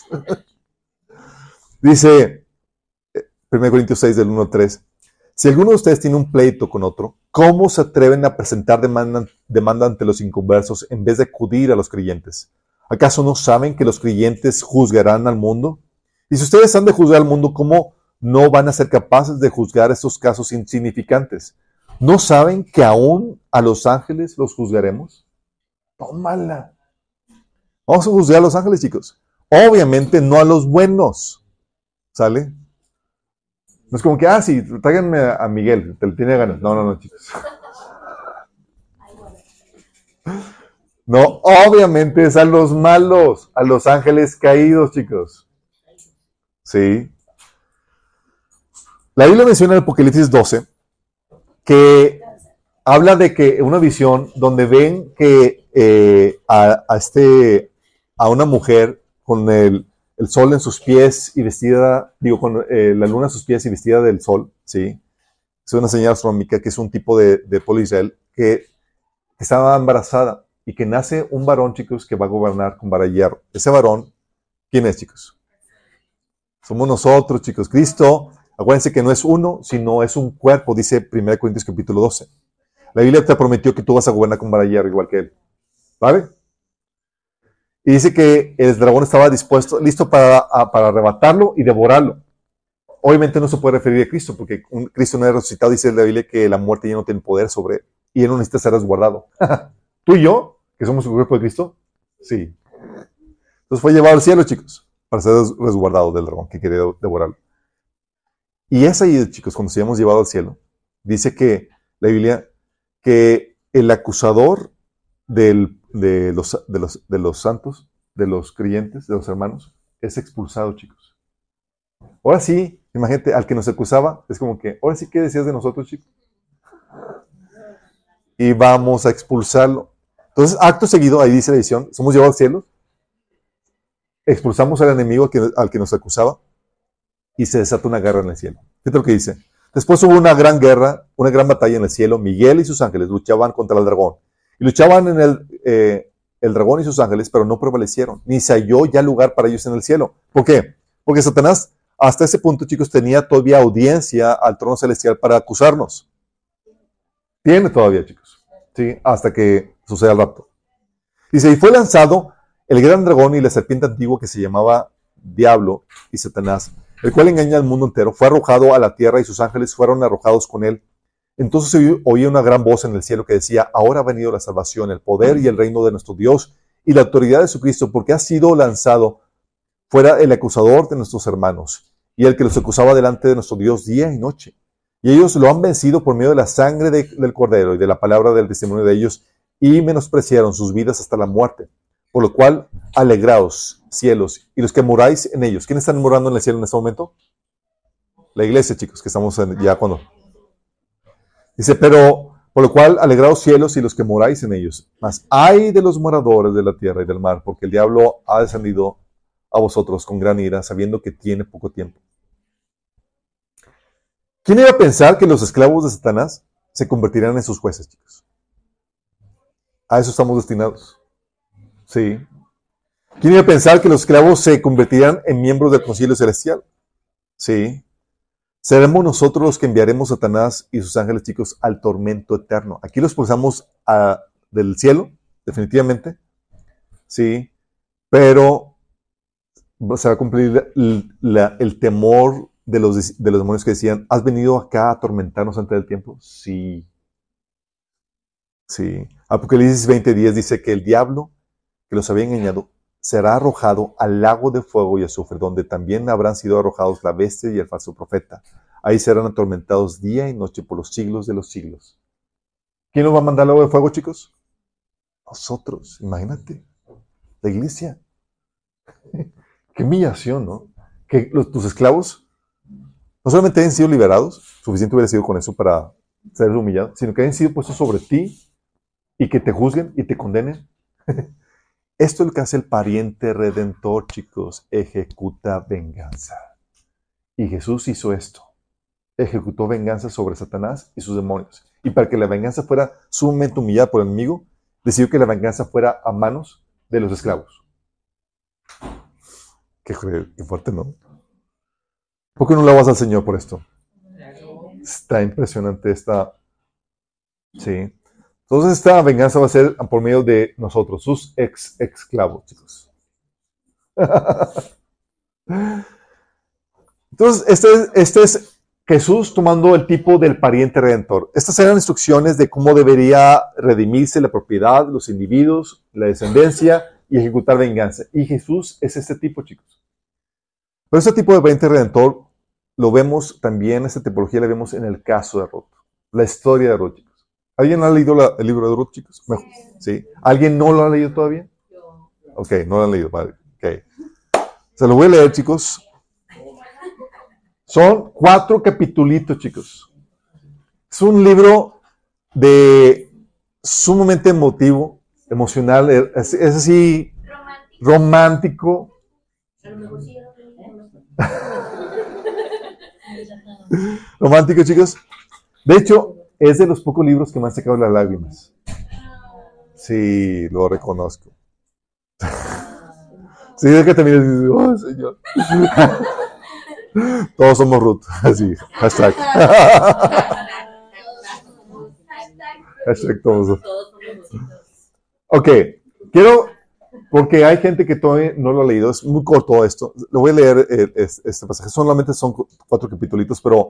Dice primera Corintios seis, del uno al tres, si alguno de ustedes tiene un pleito con otro, ¿cómo se atreven a presentar demanda, demanda ante los inconversos en vez de acudir a los creyentes? ¿Acaso no saben que los creyentes juzgarán al mundo? Y si ustedes han de juzgar al mundo, ¿cómo no van a ser capaces de juzgar estos casos insignificantes? ¿No saben que aún a los ángeles los juzgaremos? Tómala. Vamos a juzgar a los ángeles, chicos. Obviamente no a los buenos. ¿Sale? No es como que, ah, sí, tráiganme a Miguel, te le tiene ganas. No, no, no, chicos. No, obviamente es a los malos, a los ángeles caídos, chicos. Sí. La Biblia menciona en Apocalipsis doce que habla de que una visión donde ven que eh, a, a, este, a una mujer con el, el sol en sus pies y vestida, digo, con eh, la luna en sus pies y vestida del sol, ¿sí? Es una señal astronómica que es un tipo de, de pueblo de Israel que, que estaba embarazada y que nace un varón, chicos, que va a gobernar con vara de hierro. Ese varón, ¿quién es, chicos? Somos nosotros, chicos. Cristo, acuérdense que no es uno, sino es un cuerpo, dice primera Corintios capítulo doce. La Biblia te prometió que tú vas a gobernar con vara de hierro igual que él. ¿Vale? Y dice que el dragón estaba dispuesto, listo para, a, para arrebatarlo y devorarlo. Obviamente no se puede referir a Cristo, porque un, Cristo no es resucitado. Dice la Biblia que la muerte ya no tiene poder sobre él. Y él no necesita ser resguardado. Tú y yo, que somos el cuerpo de Cristo, sí. Entonces fue llevado al cielo, chicos, para ser resguardado del dragón que quería devorarlo. Y es ahí, chicos, cuando se hemos llevado al cielo, dice que la Biblia, que el acusador del, de, los, de, los, de los santos, de los creyentes, de los hermanos, es expulsado, chicos. Ahora sí, imagínate, al que nos acusaba, es como que, ahora sí, ¿qué decías de nosotros, chicos? Y vamos a expulsarlo. Entonces, acto seguido, ahí dice la edición, somos llevados al cielo, expulsamos al enemigo al que, al que nos acusaba y se desata una guerra en el cielo. Fíjate lo que dice. Después hubo una gran guerra, una gran batalla en el cielo. Miguel y sus ángeles luchaban contra el dragón. Y luchaban en el, eh, el dragón y sus ángeles, pero no prevalecieron. Ni se halló ya lugar para ellos en el cielo. ¿Por qué? Porque Satanás, hasta ese punto, chicos, tenía todavía audiencia al trono celestial para acusarnos. Tiene todavía, chicos. ¿Sí? Hasta que suceda el rapto. Dice, y fue lanzado el gran dragón y la serpiente antigua que se llamaba Diablo y Satanás, el cual engaña al mundo entero, fue arrojado a la tierra y sus ángeles fueron arrojados con él. Entonces se oía una gran voz en el cielo que decía, ahora ha venido la salvación, el poder y el reino de nuestro Dios y la autoridad de su Cristo, porque ha sido lanzado fuera el acusador de nuestros hermanos y el que los acusaba delante de nuestro Dios día y noche. Y ellos lo han vencido por medio de la sangre de, del Cordero y de la palabra del testimonio de ellos y menospreciaron sus vidas hasta la muerte. Por lo cual, alegraos, cielos, y los que moráis en ellos. ¿Quiénes están morando en el cielo en este momento? La iglesia, chicos, que estamos en, ya cuando... Dice, pero, por lo cual, alegraos, cielos, y los que moráis en ellos. Mas ay de los moradores de la tierra y del mar, porque el diablo ha descendido a vosotros con gran ira, sabiendo que tiene poco tiempo. ¿Quién iba a pensar que los esclavos de Satanás se convertirían en sus jueces, chicos? A eso estamos destinados. Sí. ¿Quién iba a pensar que los esclavos se convertirían en miembros del concilio celestial? Sí. Seremos nosotros los que enviaremos a Satanás y sus ángeles, chicos, al tormento eterno. Aquí los expulsamos a, del cielo, definitivamente. Sí. Pero se va a cumplir la, la, el temor de los, de los demonios que decían, ¿has venido acá a atormentarnos antes del tiempo? Sí. Sí. Apocalipsis veinte diez dice que el diablo que los había engañado será arrojado al lago de fuego y azufre, donde también habrán sido arrojados la bestia y el falso profeta. Ahí serán atormentados día y noche por los siglos de los siglos. ¿Quién nos va a mandar al lago de fuego, chicos? Nosotros, imagínate. La iglesia. Qué humillación, ¿no? Que los, tus esclavos no solamente hayan sido liberados, suficiente hubiera sido con eso para ser humillados, sino que hayan sido puestos sobre ti y que te juzguen y te condenen. Esto es lo que hace el pariente redentor, chicos. Ejecuta venganza. Y Jesús hizo esto. Ejecutó venganza sobre Satanás y sus demonios. Y para que la venganza fuera sumamente humillada por el enemigo, decidió que la venganza fuera a manos de los esclavos. Qué, qué fuerte, ¿no? ¿Por qué no alabas al Señor por esto? Está impresionante esta... Sí. Entonces esta venganza va a ser por medio de nosotros, sus ex esclavos, chicos. Entonces, este, este es Jesús tomando el tipo del pariente redentor. Estas eran instrucciones de cómo debería redimirse la propiedad, los individuos, la descendencia y ejecutar venganza. Y Jesús es este tipo, chicos. Pero este tipo de pariente redentor lo vemos también, esta tipología la vemos en el caso de Ruth, la historia de Ruth, chicos. ¿Alguien ha leído la, el libro de Ruth, chicos? ¿Sí? ¿Alguien no lo ha leído todavía? Ok, no lo han leído, vale. Okay. Se lo voy a leer, chicos. Son cuatro capitulitos, chicos. Es un libro de sumamente emotivo, emocional, es, es así romántico. Romántico, chicos. De hecho, es de los pocos libros que me han sacado las lágrimas. Sí, lo reconozco. Sí, es que te miras y dices, oh, Señor. Todos somos Ruth. Así, hashtag. Hashtag todos. Ok, quiero, porque hay gente que todavía no lo ha leído, es muy corto esto. Lo voy a leer eh, este pasaje. Solamente son cuatro capítulos, pero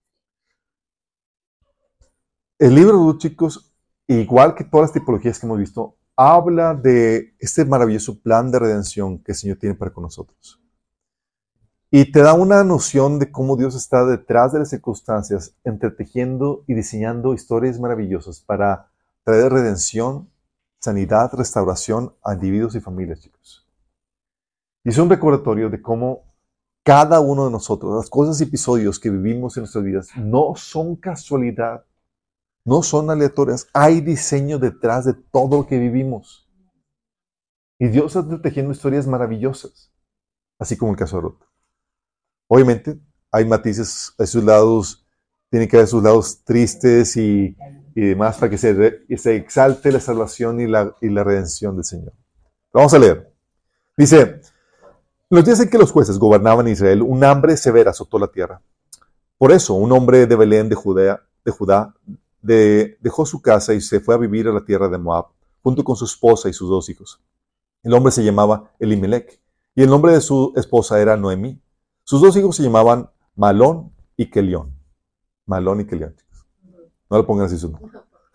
el libro de Ruth, chicos, igual que todas las tipologías que hemos visto, habla de este maravilloso plan de redención que el Señor tiene para con nosotros. Y te da una noción de cómo Dios está detrás de las circunstancias, entretejiendo y diseñando historias maravillosas para traer redención, sanidad, restauración a individuos y familias, chicos. Y es un recordatorio de cómo cada uno de nosotros, las cosas y episodios que vivimos en nuestras vidas, no son casualidad, no son aleatorias. Hay diseño detrás de todo lo que vivimos. Y Dios está tejiendo historias maravillosas, así como el caso de Ruth. Obviamente, hay matices, hay sus lados, tiene que haber sus lados tristes y, y demás para que se, re, se exalte la salvación y la, y la redención del Señor. Vamos a leer. Dice, en los días en que los jueces gobernaban Israel, un hambre severa azotó la tierra. Por eso, un hombre de Belén de Judea, de Judá de, dejó su casa y se fue a vivir a la tierra de Moab, junto con su esposa y sus dos hijos. El hombre se llamaba Elimelec, y el nombre de su esposa era Noemí. Sus dos hijos se llamaban Malón y Kelión. Malón y Kelión, chicos. No le pongan así su nombre.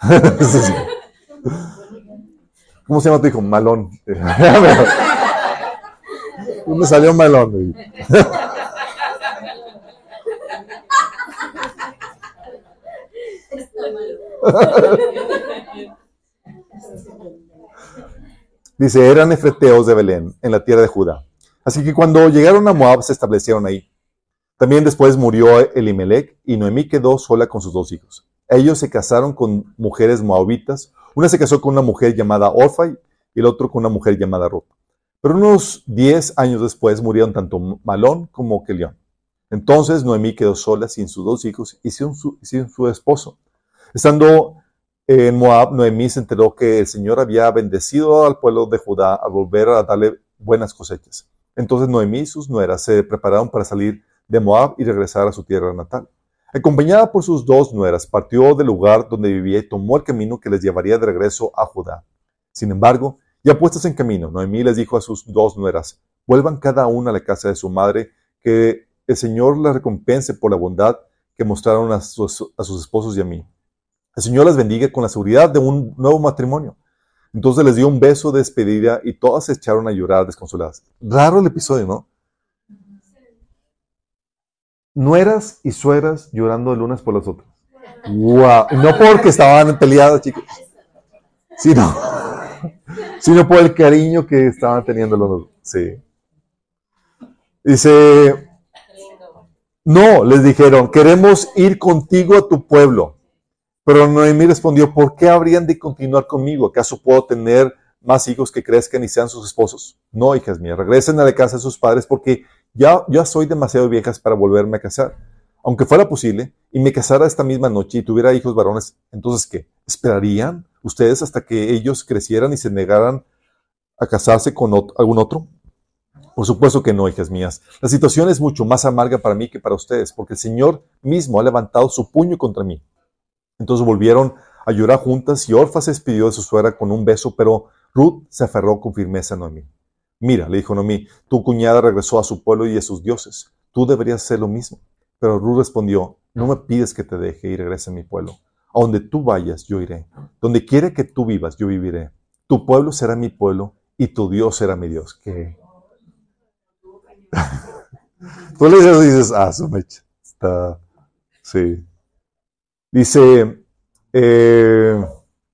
¿Cómo se llama tu hijo? Malón. Me salió Malón. Dice, eran nefreteos de Belén, en la tierra de Judá. Así que cuando llegaron a Moab se establecieron ahí. También después murió Elimelec y Noemí quedó sola con sus dos hijos. Ellos se casaron con mujeres moabitas. Una se casó con una mujer llamada Orfa y el otro con una mujer llamada Ruth. Pero unos diez años después murieron tanto Malón como Kelión. Entonces Noemí quedó sola sin sus dos hijos y sin su, sin su esposo. Estando en Moab, Noemí se enteró que el Señor había bendecido al pueblo de Judá al volver a darle buenas cosechas. Entonces Noemí y sus nueras se prepararon para salir de Moab y regresar a su tierra natal. Acompañada por sus dos nueras, partió del lugar donde vivía y tomó el camino que les llevaría de regreso a Judá. Sin embargo, ya puestas en camino, Noemí les dijo a sus dos nueras: vuelvan cada una a la casa de su madre, que el Señor las recompense por la bondad que mostraron a sus, a sus esposos y a mí. El Señor las bendiga con la seguridad de un nuevo matrimonio. Entonces les dio un beso de despedida y todas se echaron a llorar desconsoladas. Raro el episodio, ¿no? Nueras y suegras llorando el unas por las otras. ¡Wow! No porque estaban peleadas, chicos, sino, sino por el cariño que estaban teniendo los dos. Sí. Dice, no, les dijeron, queremos ir contigo a tu pueblo. Pero Noemí respondió, ¿por qué habrían de continuar conmigo? ¿Acaso puedo tener más hijos que crezcan y sean sus esposos? No, hijas mías, regresen a la casa de sus padres porque ya, ya soy demasiado viejas para volverme a casar. Aunque fuera posible, y me casara esta misma noche y tuviera hijos varones, ¿entonces qué? ¿Esperarían ustedes hasta que ellos crecieran y se negaran a casarse con otro, algún otro? Por supuesto que no, hijas mías. La situación es mucho más amarga para mí que para ustedes, porque el Señor mismo ha levantado su puño contra mí. Entonces volvieron a llorar juntas y Orfa se despidió de su suegra con un beso, pero Ruth se aferró con firmeza a Noemí. Mira, le dijo Noemí, tu cuñada regresó a su pueblo y a sus dioses. Tú deberías hacer lo mismo. Pero Ruth respondió, no me pides que te deje y regrese a mi pueblo. A donde tú vayas, yo iré. Donde quiera que tú vivas, yo viviré. Tu pueblo será mi pueblo y tu Dios será mi Dios. ¿Qué? Tú le dices, dices, ah, su mecha. Está, sí. Dice, eh,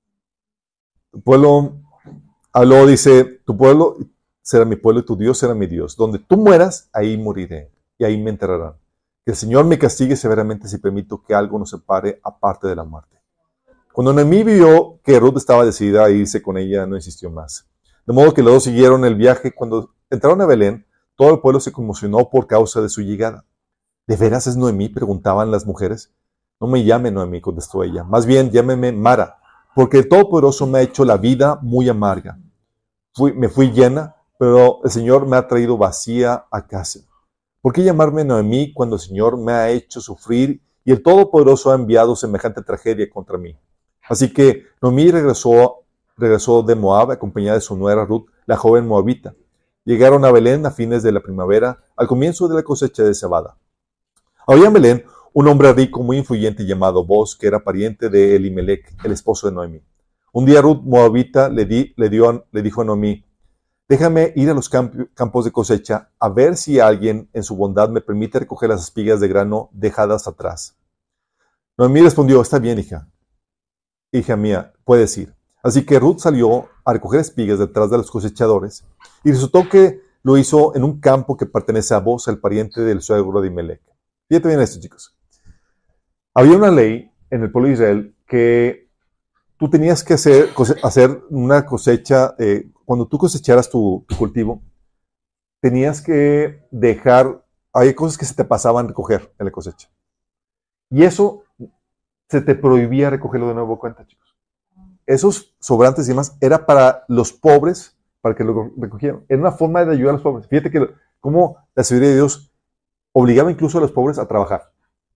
tu pueblo, habló, dice, tu pueblo será mi pueblo y tu Dios será mi Dios. Donde tú mueras, ahí moriré y ahí me enterrarán. Que el Señor me castigue severamente si permito que algo nos separe aparte de la muerte. Cuando Noemí vio que Ruth estaba decidida a irse con ella, no insistió más. De modo que los dos siguieron el viaje. Cuando entraron a Belén, todo el pueblo se conmocionó por causa de su llegada. ¿De veras es Noemí?, preguntaban las mujeres. No me llame Noemí, contestó ella. Más bien, llámeme Mara, porque el Todopoderoso me ha hecho la vida muy amarga. Fui, me fui llena, pero el Señor me ha traído vacía a casa. ¿Por qué llamarme Noemí cuando el Señor me ha hecho sufrir y el Todopoderoso ha enviado semejante tragedia contra mí? Así que Noemí regresó, regresó de Moab acompañada de su nuera Ruth, la joven moabita. Llegaron a Belén a fines de la primavera, al comienzo de la cosecha de cebada. Había en Belén un hombre rico muy influyente llamado Boz, que era pariente de Elimelech, el esposo de Noemí. Un día Ruth moabita le, di, le, dio, le dijo a Noemí, déjame ir a los camp- campos de cosecha a ver si alguien en su bondad me permite recoger las espigas de grano dejadas atrás. Noemí respondió, está bien, hija. Hija mía, puedes ir. Así que Ruth salió a recoger espigas detrás de los cosechadores y resultó que lo hizo en un campo que pertenece a Boz, el pariente del suegro de Elimelech. Fíjate bien esto, chicos. Había una ley en el pueblo de Israel que tú tenías que hacer, hacer una cosecha, eh, cuando tú cosecharas tu, tu cultivo, tenías que dejar, hay cosas que se te pasaban recoger en la cosecha. Y eso se te prohibía recogerlo de nuevo cuenta, chicos. Esos sobrantes y demás era para los pobres, para que lo recogieran. Era una forma de ayudar a los pobres. Fíjate que cómo la sabiduría de Dios obligaba incluso a los pobres a trabajar.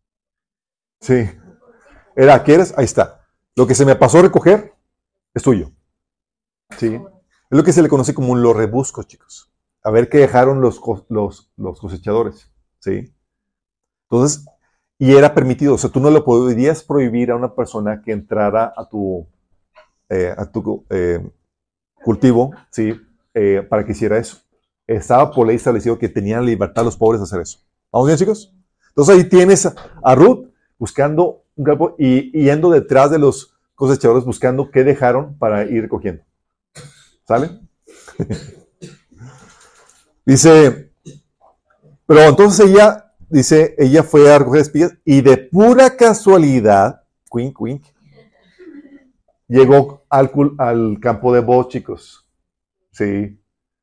Sí. Era, ¿quieres? Ahí está. Lo que se me pasó a recoger es tuyo. Sí. Es lo que se le conoce como un lo rebusco, chicos. A ver qué dejaron los, los, los cosechadores. Sí. Entonces, y era permitido. O sea, tú no le podías prohibir a una persona que entrara a tu, eh, a tu eh, cultivo, ¿sí? Eh, para que hiciera eso. Estaba por ley establecido que tenían libertad los pobres de hacer eso. ¿Vamos bien, chicos? Entonces ahí tienes a, a Ruth buscando un campo y, y yendo detrás de los cosechadores buscando qué dejaron para ir recogiendo. ¿Sale? Dice, pero entonces ella, dice, ella fue a recoger espigas y de pura casualidad, wink, wink, llegó al, al campo de Boz, chicos. Sí.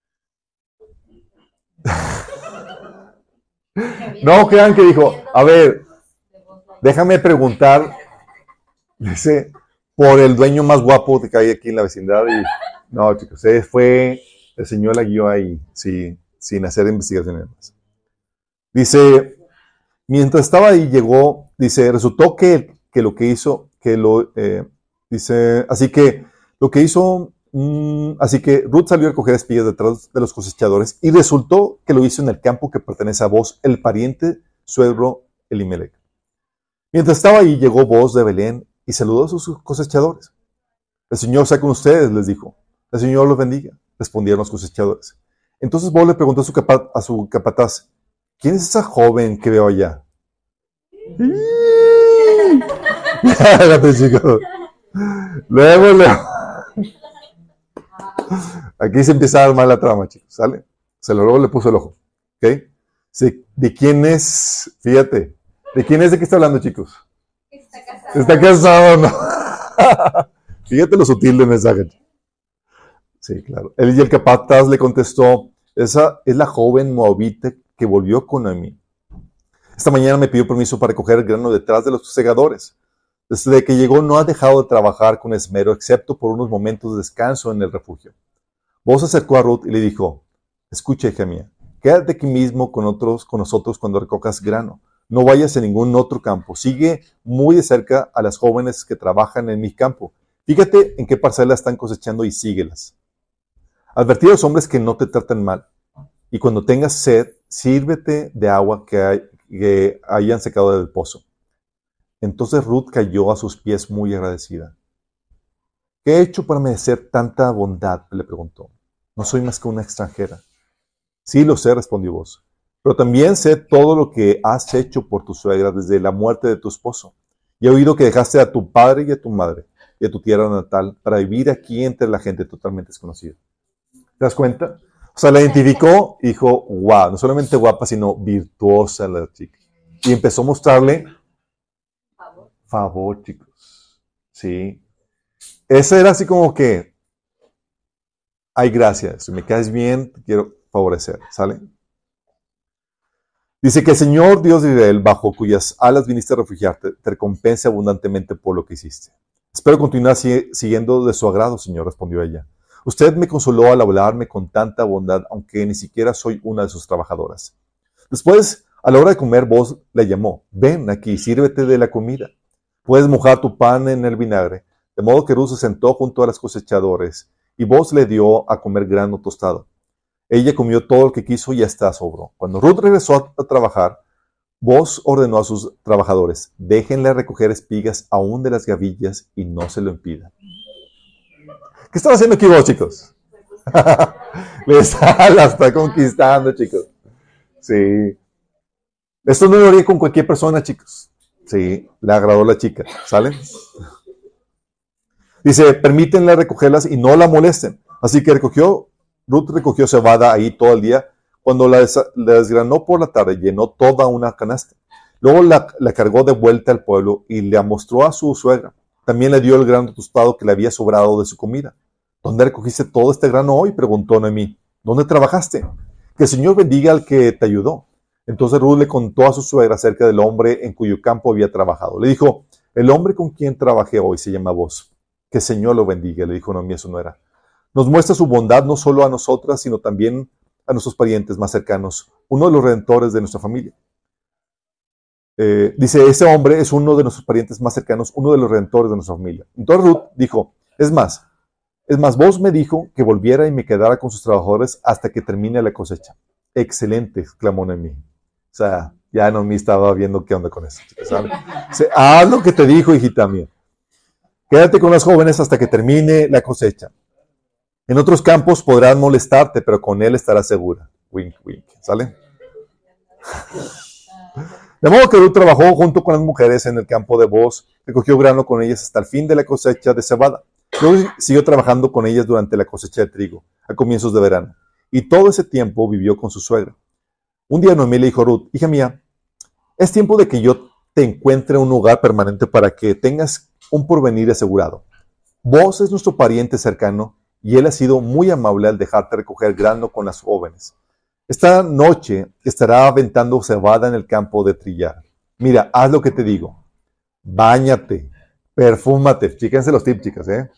No crean que dijo, a ver, déjame preguntar, dice, por el dueño más guapo que hay aquí en la vecindad. Y, no, chicos, él fue, el Señor la guió ahí, sí, sin hacer investigaciones más. Dice, mientras estaba ahí llegó, dice, resultó que, que lo que hizo, que lo, eh, dice, así que lo que hizo, mmm, así que Ruth salió a recoger espigas detrás de los cosechadores y resultó que lo hizo en el campo que pertenece a Boz, el pariente suegro Elimelech. Mientras estaba ahí llegó Boz de Belén y saludó a sus cosechadores. El Señor sea con ustedes, les dijo. El Señor los bendiga, respondieron los cosechadores. Entonces Boz le preguntó a su, capa, a su capataz, ¿quién es esa joven que veo allá? Fíjate, chicos. Luego, luego. Aquí se empieza a armar la trama, chicos, ¿sale? Se lo luego le puso el ojo, ¿ok? Sí, ¿de quién es? Fíjate. ¿De quién es? ¿De qué está hablando, chicos? Está casado. Está casado, ¿no? Fíjate lo sutil del mensaje. Sí, claro. Él y el capataz le contestó, esa es la joven moabita que volvió con Noemí. Esta mañana me pidió permiso para recoger el grano detrás de los segadores. Desde que llegó no ha dejado de trabajar con esmero, excepto por unos momentos de descanso en el refugio. Boz se acercó a Ruth y le dijo, escucha, hija mía, quédate aquí mismo con, otros, con nosotros cuando recojas grano. No vayas a ningún otro campo. Sigue muy de cerca a las jóvenes que trabajan en mi campo. Fíjate en qué parcela están cosechando y síguelas. Advertí a los hombres que no te traten mal. Y cuando tengas sed, sírvete de agua que, hay, que hayan secado del pozo. Entonces Ruth cayó a sus pies muy agradecida. ¿Qué he hecho para merecer tanta bondad?, le preguntó. No soy más que una extranjera. Sí, lo sé, respondió Boz. Pero también sé todo lo que has hecho por tu suegra desde la muerte de tu esposo. Y he oído que dejaste a tu padre y a tu madre y a tu tierra natal para vivir aquí entre la gente totalmente desconocida. ¿Te das cuenta? O sea, la identificó y dijo, wow, no solamente guapa, sino virtuosa la chica. Y empezó a mostrarle Favor. favor, chicos. Sí. Ese era así como que, hay gracias, si me caes bien, te quiero favorecer, ¿sale? Dice que el Señor Dios de Israel, bajo cuyas alas viniste a refugiarte, te recompense abundantemente por lo que hiciste. Espero continuar si- siguiendo de su agrado, Señor, respondió ella. Usted me consoló al hablarme con tanta bondad, aunque ni siquiera soy una de sus trabajadoras. Después, a la hora de comer, Boz le llamó, ven aquí, sírvete de la comida. Puedes mojar tu pan en el vinagre. De modo que Ruth se sentó junto a los cosechadores, y Boz le dio a comer grano tostado. Ella comió todo lo que quiso y hasta sobró. Cuando Ruth regresó a trabajar, Boz ordenó a sus trabajadores, déjenle recoger espigas aún de las gavillas y no se lo impidan. ¿Qué están haciendo aquí vos, chicos? Le está, la está conquistando, chicos. Sí. Esto no lo haría con cualquier persona, chicos. Sí, le agradó la chica. ¿Sale? Dice, permítanle recogerlas y no la molesten. Así que recogió, Ruth recogió cebada ahí todo el día. Cuando la, des, la desgranó por la tarde, llenó toda una canasta. Luego la, la cargó de vuelta al pueblo y la mostró a su suegra. También le dio el grano tostado que le había sobrado de su comida. ¿Dónde recogiste todo este grano hoy?, preguntó Noemí. ¿Dónde trabajaste? Que el Señor bendiga al que te ayudó. Entonces Ruth le contó a su suegra acerca del hombre en cuyo campo había trabajado. Le dijo, el hombre con quien trabajé hoy se llama Boz. Que el Señor lo bendiga, le dijo Noemí a su nuera. Nos muestra su bondad no solo a nosotras, sino también a nuestros parientes más cercanos, uno de los redentores de nuestra familia. Eh, dice, ese hombre es uno de nuestros parientes más cercanos, uno de los redentores de nuestra familia. Entonces Ruth dijo, es más, es más, Boz me dijo que volviera y me quedara con sus trabajadores hasta que termine la cosecha. Excelente, exclamó Noemí. O sea, ya Noemí estaba viendo qué onda con eso. ¿Sabes? Dice, haz lo que te dijo, hijita mía. Quédate con las jóvenes hasta que termine la cosecha. En otros campos podrán molestarte, pero con él estarás segura. Wink, wink. ¿Sale? De modo que Ruth trabajó junto con las mujeres en el campo de Boz, recogió grano con ellas hasta el fin de la cosecha de cebada. Luego siguió trabajando con ellas durante la cosecha de trigo, a comienzos de verano. Y todo ese tiempo vivió con su suegra. Un día Noemí le dijo a Ruth, hija mía, es tiempo de que yo te encuentre un hogar permanente para que tengas un porvenir asegurado. Boz es nuestro pariente cercano y él ha sido muy amable al dejarte recoger grano con las jóvenes. Esta noche estará aventando cebada en el campo de trillar. Mira, haz lo que te digo. Báñate, Perfúmate. Fíjense los tips, chicas, ¿eh?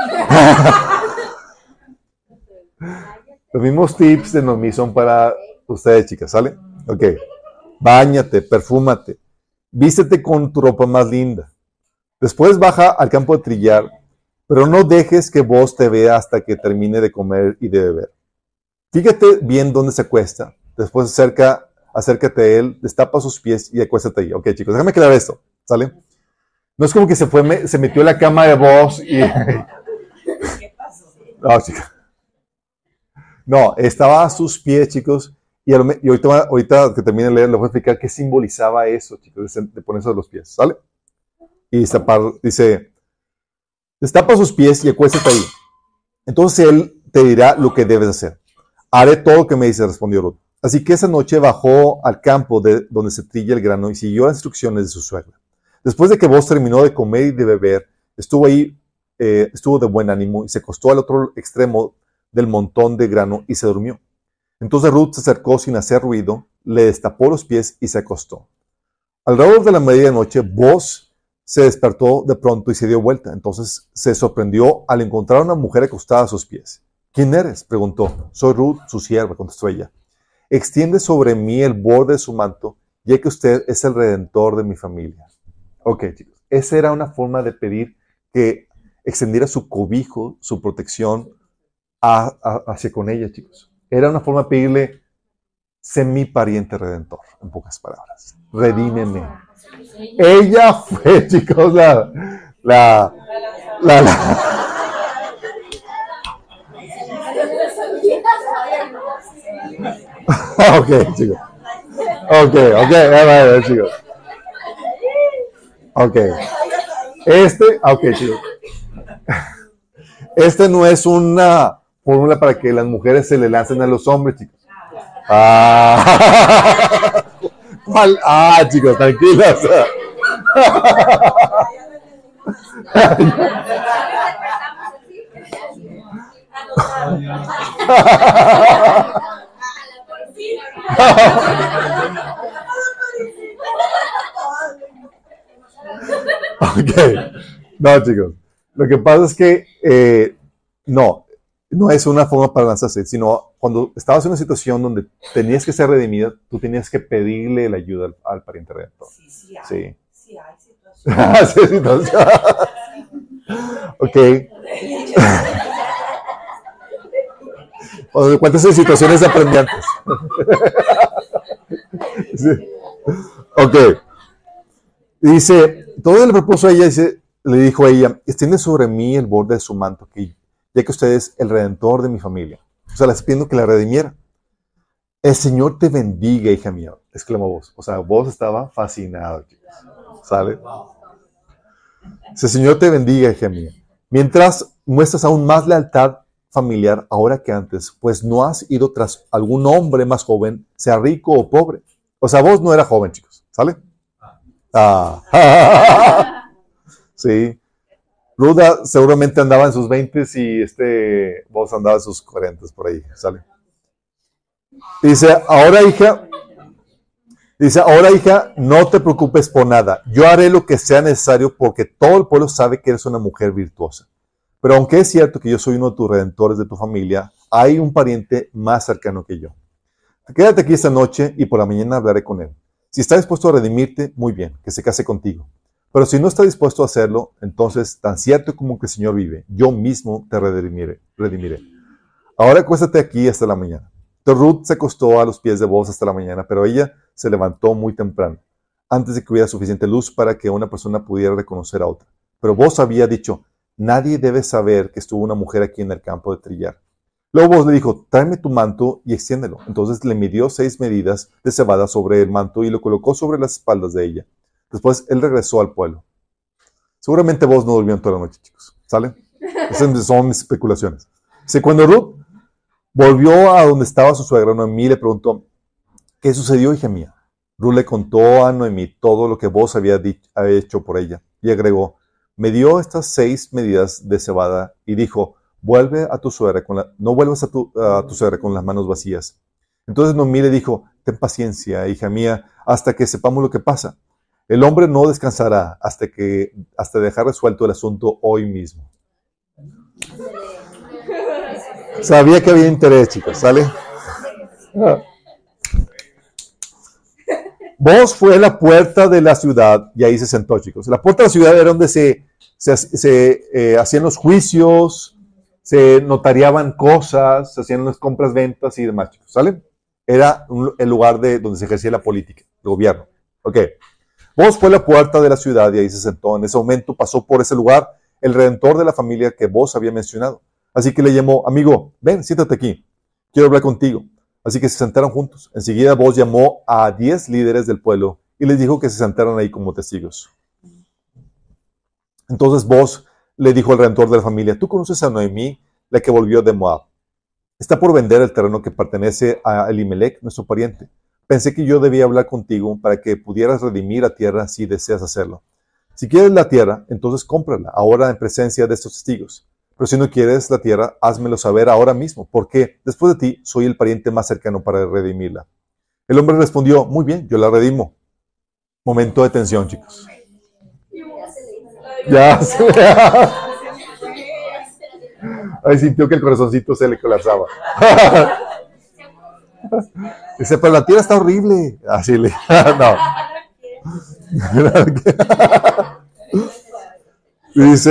Los mismos tips de Noemí son para ustedes, chicas, ¿sale? Ok. Báñate, perfúmate. Vístete con tu ropa más linda. Después baja al campo de trillar, pero no dejes que vos te vea hasta que termine de comer y de beber. Fíjate bien dónde se acuesta. Después acerca, acércate a él, destapa sus pies y acuéstate ahí. Ok, chicos, déjame aclarar esto, ¿sale? No es como que se fue, me, se metió en la cama de vos y... ¿Qué pasó? No, chicos. No, estaba a sus pies, chicos, y, a lo, y ahorita, ahorita que termine de leer, les voy a explicar qué simbolizaba eso, chicos, de, de ponerse a los pies, ¿sale? Y destapar, dice, destapa sus pies y acuéstate ahí. Entonces él te dirá lo que debes hacer. Haré todo lo que me dice, respondió Ruth. Así que esa noche bajó al campo de donde se trilla el grano y siguió las instrucciones de su suegra. Después de que vos terminó de comer y de beber, estuvo ahí, eh, estuvo de buen ánimo y se acostó al otro extremo del montón de grano y se durmió. Entonces Ruth se acercó sin hacer ruido, le destapó los pies y se acostó. Alrededor de la medianoche, Boaz se despertó de pronto y se dio vuelta. Entonces se sorprendió al encontrar a una mujer acostada a sus pies. ¿Quién eres?, preguntó. Soy Ruth, su sierva, contestó ella. Extiende sobre mí el borde de su manto, ya que usted es el redentor de mi familia. Ok, chicos. Esa era una forma de pedir que extendiera su cobijo, su protección a, a, hacia con ella, chicos. Era una forma de pedirle, sé mi pariente redentor, en pocas palabras. Redímeme. Ella fue, chicos, la... la, la, la ok, chicos. Ok, ok, a ver, a ver, chicos. Ok. Este, ok, chicos. Este no es una fórmula para que las mujeres se le lancen a los hombres, chicos. Ah, ¿cuál? Ah, chicos, tranquilos. Ok, no, chicos. Lo que pasa es que eh, no, no es una forma para lanzarse, sino cuando estabas en una situación donde tenías que ser redimida, tú tenías que pedirle la ayuda al, al pariente redentor. Sí, sí hay. Sí. Sí hay situación. Sí, situación. Ok. ¿Cuántas situaciones apremiantes? Sí. Ok. Dice, todo el propuso a ella, dice, le dijo a ella, extiende sobre mí el borde de su manto, que, ya que usted es el redentor de mi familia. O sea, le está pidiendo que la redimiera. El Señor te bendiga, hija mía, exclamó vos. O sea, vos estaba fascinado, chicos. ¿Sale? Dice, el Señor te bendiga, hija mía. Mientras muestras aún más lealtad familiar ahora que antes, pues no has ido tras algún hombre más joven, sea rico o pobre. O sea, vos no eras joven, chicos. ¿Sale? Ah. Sí. Ruda seguramente andaba en sus veintes y este vos andaba en sus cuarentas por ahí, ¿sale? Dice, ahora hija, dice, ahora hija, no te preocupes por nada. Yo haré lo que sea necesario porque todo el pueblo sabe que eres una mujer virtuosa. Pero aunque es cierto que yo soy uno de tus redentores de tu familia, hay un pariente más cercano que yo. Quédate aquí esta noche y por la mañana hablaré con él. Si está dispuesto a redimirte, muy bien, que se case contigo. Pero si no está dispuesto a hacerlo, entonces, tan cierto como que el Señor vive, yo mismo te redimiré. redimiré. Ahora acuéstate aquí hasta la mañana. Entonces Ruth se acostó a los pies de Boaz hasta la mañana, pero ella se levantó muy temprano, antes de que hubiera suficiente luz para que una persona pudiera reconocer a otra. Pero Boaz había dicho, nadie debe saber que estuvo una mujer aquí en el campo de trillar. Luego Boaz le dijo, tráeme tu manto y extiéndelo. Entonces le midió seis medidas de cebada sobre el manto y lo colocó sobre las espaldas de ella. Después él regresó al pueblo. Seguramente Boaz no durmió en toda la noche, chicos. ¿Sale? Esas son mis especulaciones. Dice, cuando Ruth volvió a donde estaba su suegra, Noemí le preguntó, ¿qué sucedió, hija mía? Ruth le contó a Noemí todo lo que Boaz había, dicho, había hecho por ella. Y agregó, me dio estas seis medidas de cebada y dijo, vuelve a tu suegra con la, no vuelvas a tu, a tu suegra con las manos vacías. Entonces Noemí le dijo, ten paciencia, hija mía, hasta que sepamos lo que pasa. El hombre no descansará hasta que hasta dejar resuelto el asunto hoy mismo. Sabía que había interés, chicos, ¿sale? Vos fue a la puerta de la ciudad y ahí se sentó, chicos. La puerta de la ciudad era donde se, se, se eh, hacían los juicios, se notariaban cosas, se hacían las compras, ventas y demás, chicos, ¿sale? Era un, el lugar de, donde se ejercía la política, el gobierno. Ok. Vos fue a la puerta de la ciudad y ahí se sentó. En ese momento pasó por ese lugar el redentor de la familia que vos había mencionado. Así que le llamó, amigo, ven, siéntate aquí, quiero hablar contigo. Así que se sentaron juntos. Enseguida vos llamó a diez líderes del pueblo y les dijo que se sentaran ahí como testigos. Entonces vos le dijo al redentor de la familia, ¿tú conoces a Noemí, la que volvió de Moab? Está por vender el terreno que pertenece a Elimelech, nuestro pariente. Pensé que yo debía hablar contigo para que pudieras redimir la tierra si deseas hacerlo. Si quieres la tierra, entonces cómprala, ahora en presencia de estos testigos. Pero si no quieres la tierra, házmelo saber ahora mismo, porque después de ti soy el pariente más cercano para redimirla. El hombre respondió, muy bien, yo la redimo. Momento de tensión, chicos. Ya se Ahí sintió que el corazoncito se le colapsaba. Dice, pero la tierra está horrible. Así le... No. Dice...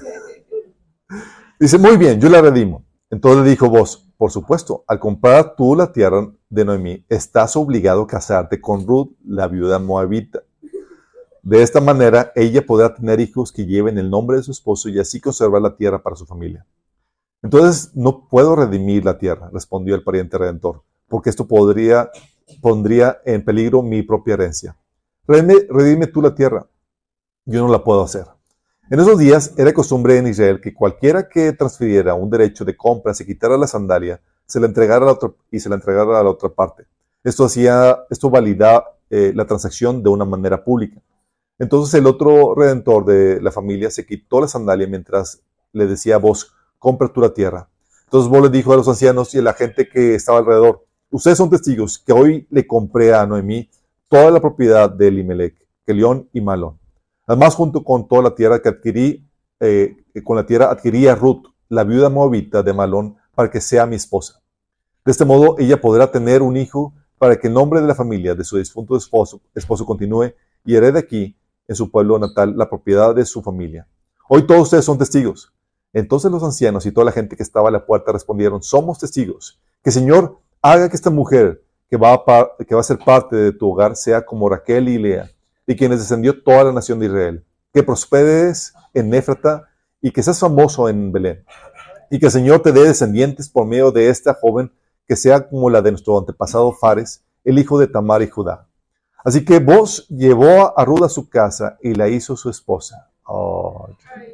Dice, muy bien, yo la redimo. Entonces le dijo vos, por supuesto, al comprar tú la tierra de Noemí, estás obligado a casarte con Ruth, la viuda moabita. De esta manera, ella podrá tener hijos que lleven el nombre de su esposo y así conservar la tierra para su familia. Entonces, no puedo redimir la tierra, respondió el pariente redentor, porque esto podría, pondría en peligro mi propia herencia. Redime, redime tú la tierra. Yo no la puedo hacer. En esos días era costumbre en Israel que cualquiera que transfiriera un derecho de compra se quitara la sandalia se la entregara a la otra, y se la entregara a la otra parte. Esto hacía, esto validaba eh, la transacción de una manera pública. Entonces el otro redentor de la familia se quitó la sandalia mientras le decía a vos, compra tú la tierra. Entonces vos le dijo a los ancianos y a la gente que estaba alrededor, ustedes son testigos que hoy le compré a Noemí toda la propiedad de Elimelech, Kelión y Malón. Además, junto con toda la tierra que adquirí, eh, con la tierra adquirí a Ruth, la viuda moabita de Malón, para que sea mi esposa. De este modo, ella podrá tener un hijo para que el nombre de la familia de su difunto esposo, esposo continúe y herede aquí, en su pueblo natal, la propiedad de su familia. Hoy todos ustedes son testigos. Entonces los ancianos y toda la gente que estaba a la puerta respondieron, somos testigos. Que el Señor haga que esta mujer que va, a, que va a ser parte de tu hogar sea como Raquel y Lea, y quienes descendió toda la nación de Israel. Que prosperes en Éfrata y que seas famoso en Belén. Y que el Señor te dé descendientes por medio de esta joven que sea como la de nuestro antepasado Fares, el hijo de Tamar y Judá. Así que vos llevó a Ruth a su casa y la hizo su esposa. Oh.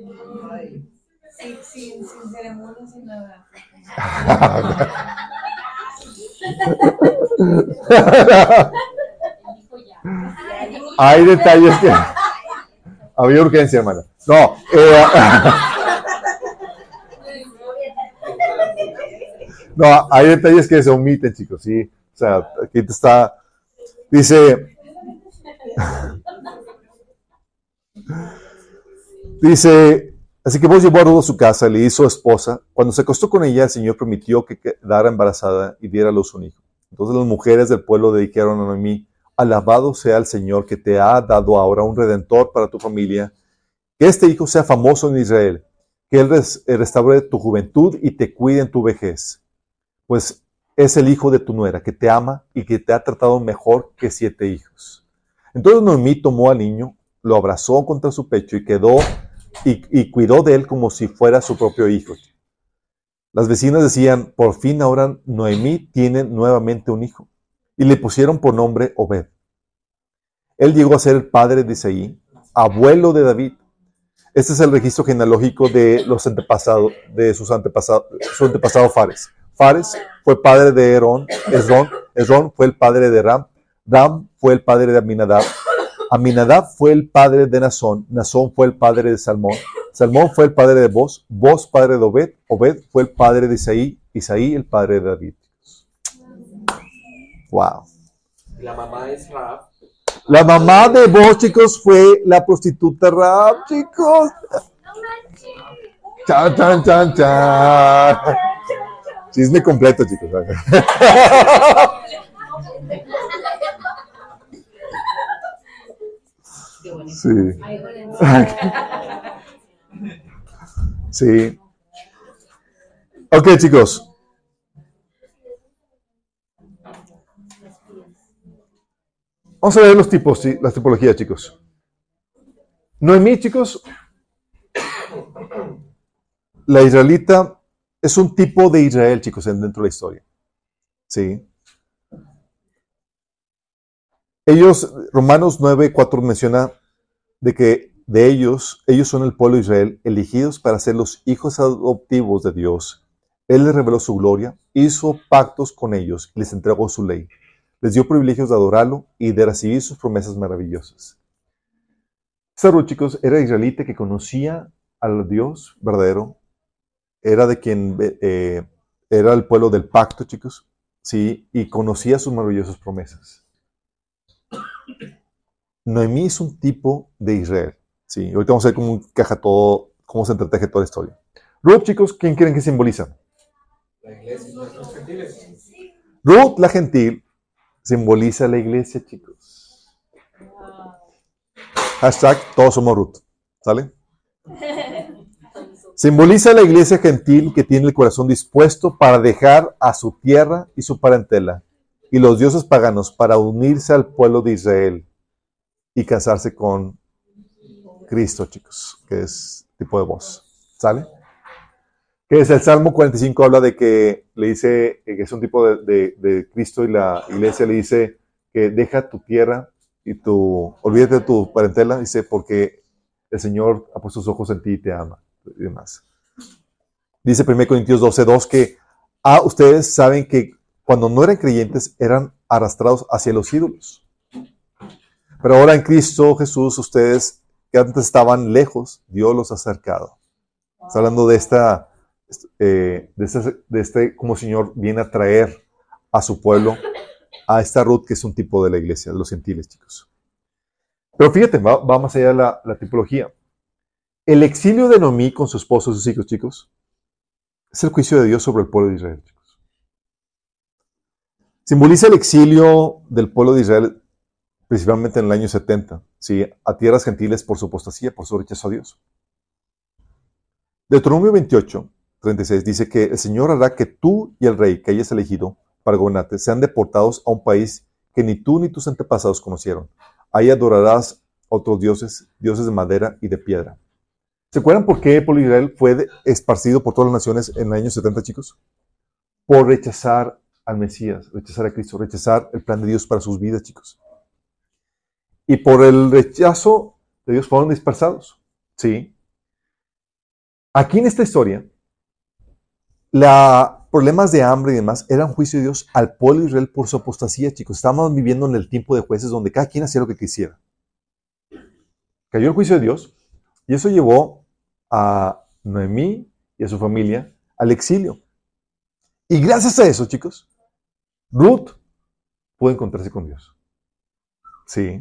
Sí, sí, sin ceremonia, sin nada. Hay detalles que... Había urgencia, hermano. No. Eh, no, hay detalles que se omiten, chicos, sí. O sea, aquí te está... Dice... Dice... Así que vos llevó a Ruth a su casa, le hizo esposa. Cuando se acostó con ella, el Señor permitió que quedara embarazada y diera a luz un hijo. Entonces las mujeres del pueblo le dijeron a Noemí, alabado sea el Señor que te ha dado ahora un redentor para tu familia, que este hijo sea famoso en Israel, que él restaure tu juventud y te cuide en tu vejez, pues es el hijo de tu nuera, que te ama y que te ha tratado mejor que siete hijos. Entonces Noemí tomó al niño, lo abrazó contra su pecho y quedó y, y cuidó de él como si fuera su propio hijo. Las vecinas decían, por fin ahora Noemí tiene nuevamente un hijo. Y le pusieron por nombre Obed. Él llegó a ser el padre de Isaí, abuelo de David. Este es el registro genealógico de los antepasados, de sus antepasados, su antepasado Fares. Fares fue padre de Herón, Esrón, Esrón fue el padre de Ram, Ram fue el padre de Aminadab, Aminadab fue el padre de Nazón, Nazón fue el padre de Salmón, Salmón fue el padre de Boz, Boz padre de Obed, Obed fue el padre de Isaí, Isaí el padre de David. Wow. La mamá es Raab. La mamá de vos, chicos, fue la prostituta Rahab, chicos. Chan, chan, chan, chan. Chisme completo, chicos. Sí. Sí. Ok, chicos. Vamos a ver los tipos, ¿sí? Las tipologías, chicos. Noemí, chicos, la israelita es un tipo de Israel, chicos, dentro de la historia. ¿Sí? Ellos, Romanos nueve cuatro menciona de que de ellos, ellos son el pueblo de Israel, elegidos para ser los hijos adoptivos de Dios. Él les reveló su gloria, hizo pactos con ellos y les entregó su ley. Les dio privilegios de adorarlo y de recibir sus promesas maravillosas. Esta Ruth, chicos, era israelita que conocía al Dios verdadero, era de quien eh, era el pueblo del pacto, chicos, sí, y conocía sus maravillosas promesas. Noemí es un tipo de Israel, sí. Ahorita vamos a ver cómo encaja todo, cómo se entreteje toda la historia. Ruth, chicos, ¿quién creen que simboliza? La iglesia y nuestros gentiles. Ruth, la gentil, simboliza la iglesia, chicos. Hashtag, todos somos Ruth. ¿Sale? Simboliza la iglesia gentil que tiene el corazón dispuesto para dejar a su tierra y su parentela y los dioses paganos para unirse al pueblo de Israel y casarse con Cristo, chicos, que es tipo de voz. ¿Sale? Que es el Salmo cuarenta y cinco, habla de que le dice que es un tipo de, de, de Cristo y la iglesia le dice que deja tu tierra y tu, olvídate de tu parentela, dice, porque el Señor ha puesto sus ojos en ti y te ama y demás. Dice primero Corintios doce dos que ah, ustedes saben que cuando no eran creyentes eran arrastrados hacia los ídolos. Pero ahora en Cristo Jesús, ustedes que antes estaban lejos, Dios los ha acercado. Está hablando de esta, eh, de este, de este, como el Señor viene a traer a su pueblo, a esta Ruth que es un tipo de la iglesia, de los gentiles, chicos. Pero fíjate, va, va más allá de la, la tipología. El exilio de Noemí con su esposo y sus hijos, chicos, es el juicio de Dios sobre el pueblo de Israel, chicos. Simboliza el exilio del pueblo de Israel principalmente en el año setenta, ¿sí? A tierras gentiles por su apostasía, por su rechazo a Dios. Deuteronomio veintiocho, treinta y seis dice que el Señor hará que tú y el rey que hayas elegido para gobernarte sean deportados a un país que ni tú ni tus antepasados conocieron. Ahí adorarás a otros dioses, dioses de madera y de piedra. ¿Se acuerdan por qué el pueblo de Israel fue esparcido por todas las naciones en el año setenta, chicos? Por rechazar al Mesías, rechazar a Cristo, rechazar el plan de Dios para sus vidas, chicos. Y por el rechazo de Dios fueron dispersados. ¿Sí? Aquí en esta historia, los problemas de hambre y demás eran juicio de Dios al pueblo de Israel por su apostasía, chicos. Estábamos viviendo en el tiempo de jueces donde cada quien hacía lo que quisiera. Cayó el juicio de Dios y eso llevó a Noemí y a su familia al exilio. Y gracias a eso, chicos, Ruth pudo encontrarse con Dios. Sí.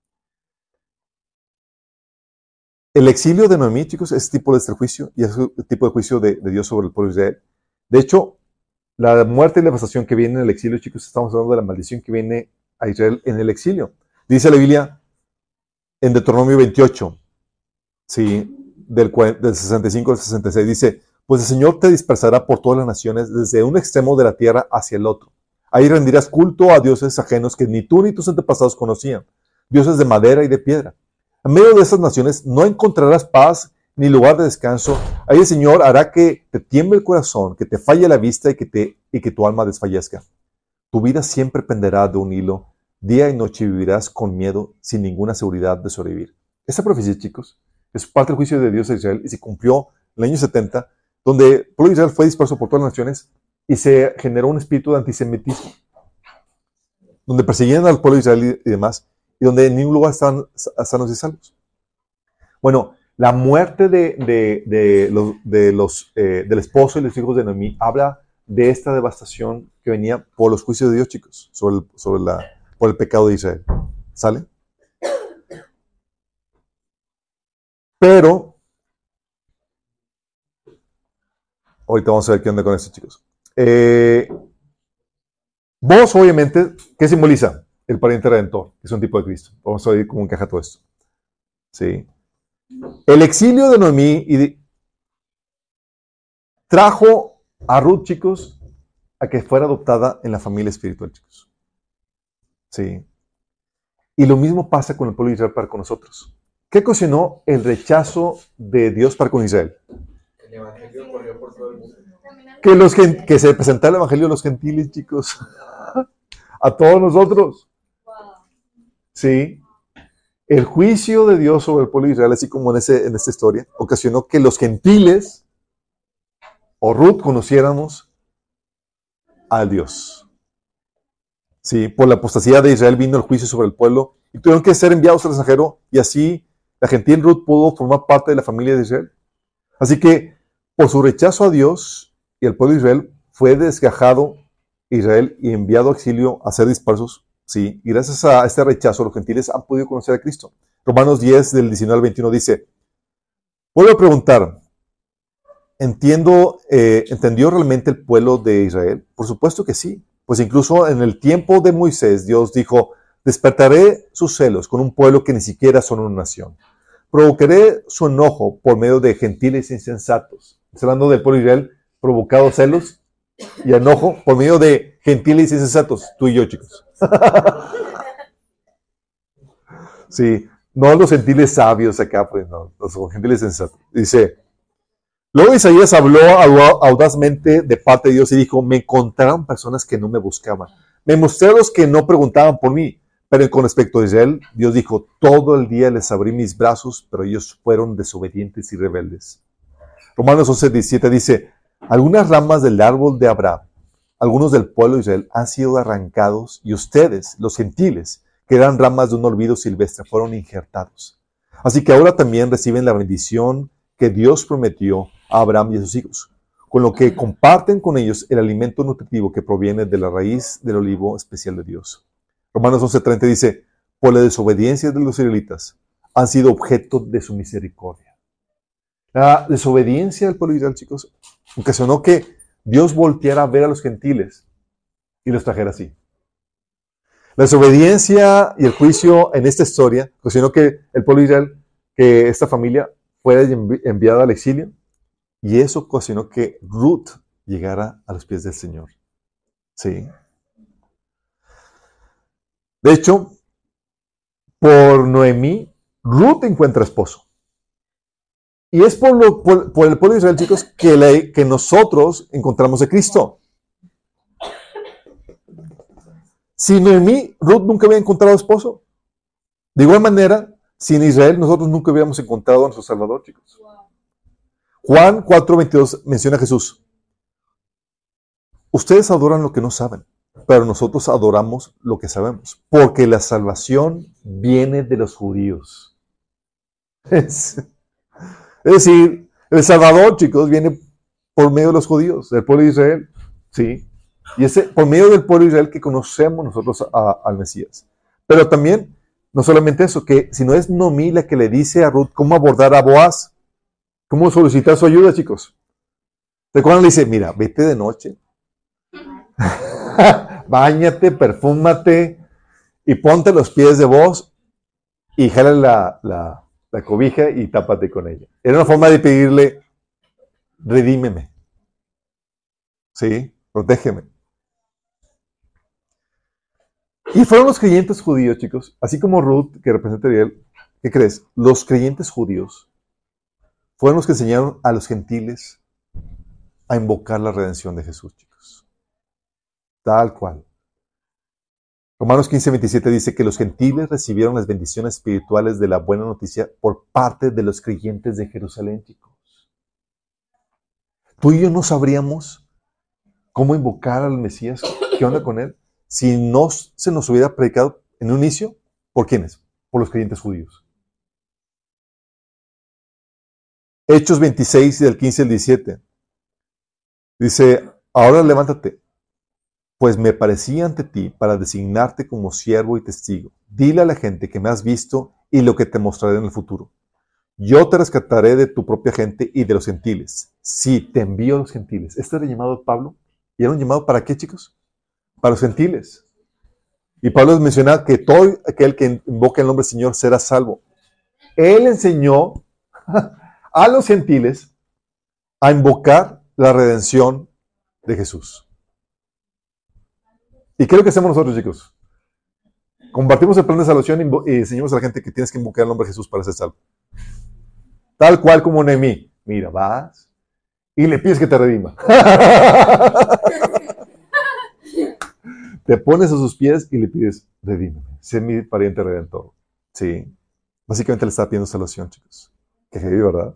El exilio de Noemí, chicos, es tipo de este juicio y es el tipo de juicio de, de Dios sobre el pueblo de Israel. De hecho, la muerte y la devastación que viene en el exilio, chicos, estamos hablando de la maldición que viene a Israel en el exilio. Dice la Biblia en Deuteronomio veintiocho, sí, del, del sesenta y cinco al sesenta y seis, dice, pues el Señor te dispersará por todas las naciones, desde un extremo de la tierra hacia el otro. Ahí rendirás culto a dioses ajenos que ni tú ni tus antepasados conocían, dioses de madera y de piedra. En medio de esas naciones no encontrarás paz ni lugar de descanso. Ahí el Señor hará que te tiemble el corazón, que te falle la vista y que, te, y que tu alma desfallezca. Tu vida siempre penderá de un hilo. Día y noche vivirás con miedo, sin ninguna seguridad de sobrevivir. Esta profecía, chicos, es parte del juicio de Dios a Israel y se cumplió en el año setenta, donde el pueblo de Israel fue disperso por todas las naciones y se generó un espíritu de antisemitismo, donde perseguían al pueblo de Israel y demás, y donde en ningún lugar estaban sanos y salvos. Bueno, la muerte de, de, de los, de los, eh, del esposo y los hijos de Noemí habla de esta devastación que venía por los juicios de Dios, chicos, sobre el, sobre la, por el pecado de Israel. ¿Sale? Pero, ahorita vamos a ver qué onda con esto, chicos. Eh, vos, obviamente, ¿qué simboliza? El pariente redentor, que es un tipo de Cristo. Vamos a ver cómo encaja todo esto. ¿Sí? El exilio de Noemí y de, trajo a Ruth, chicos, a que fuera adoptada en la familia espiritual, chicos. Sí. Y lo mismo pasa con el pueblo de Israel para con nosotros. ¿Qué ocasionó el rechazo de Dios para con Israel? El evangelio corrió por todo el mundo. Que, los, que se presentara el evangelio a los gentiles, chicos. A todos nosotros. Sí. El juicio de Dios sobre el pueblo de Israel, así como en, ese, en esta historia, ocasionó que los gentiles o Ruth conociéramos al Dios. Sí, por la apostasía de Israel vino el juicio sobre el pueblo y tuvieron que ser enviados al extranjero y así la gentil Ruth pudo formar parte de la familia de Israel. Así que por su rechazo a Dios y al pueblo de Israel fue desgajado Israel y enviado a exilio a ser dispersos. Sí, y gracias a este rechazo los gentiles han podido conocer a Cristo. Romanos diez del diecinueve al veintiuno dice, vuelvo a preguntar, ¿entiendo, eh, ¿entendió realmente el pueblo de Israel? Por supuesto que sí. Pues incluso en el tiempo de Moisés, Dios dijo, despertaré sus celos con un pueblo que ni siquiera son una nación. Provocaré su enojo por medio de gentiles insensatos. Está hablando del pueblo de Israel, provocado celos y enojo por medio de gentiles insensatos. Tú y yo, chicos. Sí, no los gentiles sabios acá, pues no, los gentiles insensatos. Dice, luego Isaías habló audazmente de parte de Dios y dijo, me encontraron personas que no me buscaban. Me mostré a los que no preguntaban por mí. Pero con respecto a Israel, Dios dijo, todo el día les abrí mis brazos, pero ellos fueron desobedientes y rebeldes. Romanos once diecisiete dice, algunas ramas del árbol de Abraham, algunos del pueblo de Israel, han sido arrancados y ustedes, los gentiles, que eran ramas de un olvido silvestre, fueron injertados. Así que ahora también reciben la bendición que Dios prometió a Abraham y a sus hijos, con lo que comparten con ellos el alimento nutritivo que proviene de la raíz del olivo especial de Dios. Romanos once treinta dice, por la desobediencia de los israelitas han sido objeto de su misericordia. La desobediencia del pueblo de Israel, chicos, ocasionó que Dios volteara a ver a los gentiles y los trajera así. La desobediencia y el juicio en esta historia ocasionó que el pueblo de Israel, que esta familia, fuera enviada al exilio, y eso ocasionó que Ruth llegara a los pies del Señor. Sí. De hecho, por Noemí, Ruth encuentra esposo. Y es por, lo, por, por el pueblo de Israel, chicos, que, la, que nosotros encontramos a Cristo. Sin Noemí, Ruth nunca había encontrado esposo. De igual manera, sin Israel, nosotros nunca hubiéramos encontrado a nuestro Salvador, chicos. Juan cuatro veintidós menciona a Jesús. Ustedes adoran lo que no saben, pero nosotros adoramos lo que sabemos, porque la salvación viene de los judíos. Es, es decir, el Salvador, chicos, viene por medio de los judíos, del pueblo de Israel. Sí. Y es por medio del pueblo de Israel que conocemos nosotros a, al Mesías. Pero también, no solamente eso, que si no es Noemí la que le dice a Ruth cómo abordar a Boaz, cómo solicitar su ayuda, chicos. ¿Recuerdan? Le dice, mira, vete de noche, báñate, perfúmate y ponte los pies de Boaz y jala la, la, la cobija y tápate con ella. Era una forma de pedirle, redímeme. ¿Sí? Protégeme. Y fueron los creyentes judíos, chicos, así como Ruth, que representa a Israel. ¿Qué crees? Los creyentes judíos fueron los que enseñaron a los gentiles a invocar la redención de Jesús, chicos. Tal cual. Romanos quince veintisiete dice que los gentiles recibieron las bendiciones espirituales de la buena noticia por parte de los creyentes de Jerusalén, chicos. Tú y yo no sabríamos cómo invocar al Mesías, qué onda con él, si no se nos hubiera predicado en un inicio. ¿Por quiénes? Por los creyentes judíos. Hechos veintiséis, del quince al diecisiete. Dice, ahora levántate, pues me parecí ante ti para designarte como siervo y testigo. Dile a la gente que me has visto y lo que te mostraré en el futuro. yo te rescataré de tu propia gente y de los gentiles. Sí, te envío a los gentiles. Este era el llamado de Pablo. ¿Y era un llamado para qué, chicos? Para los gentiles. Y Pablo les menciona que todo aquel que invoque el nombre del Señor será salvo. Él enseñó a los gentiles a invocar la redención de Jesús. ¿Y qué es lo que hacemos nosotros, chicos? Compartimos el plan de salvación y enseñamos a la gente que tienes que invocar el nombre de Jesús para ser salvo. Tal cual como Nehemí. Mira, vas y le pides que te redima. Te pones a sus pies y le pides, redímeme. Sé mi pariente redentor. Sí. Básicamente le está pidiendo salvación, chicos. Qué heavy, ¿verdad?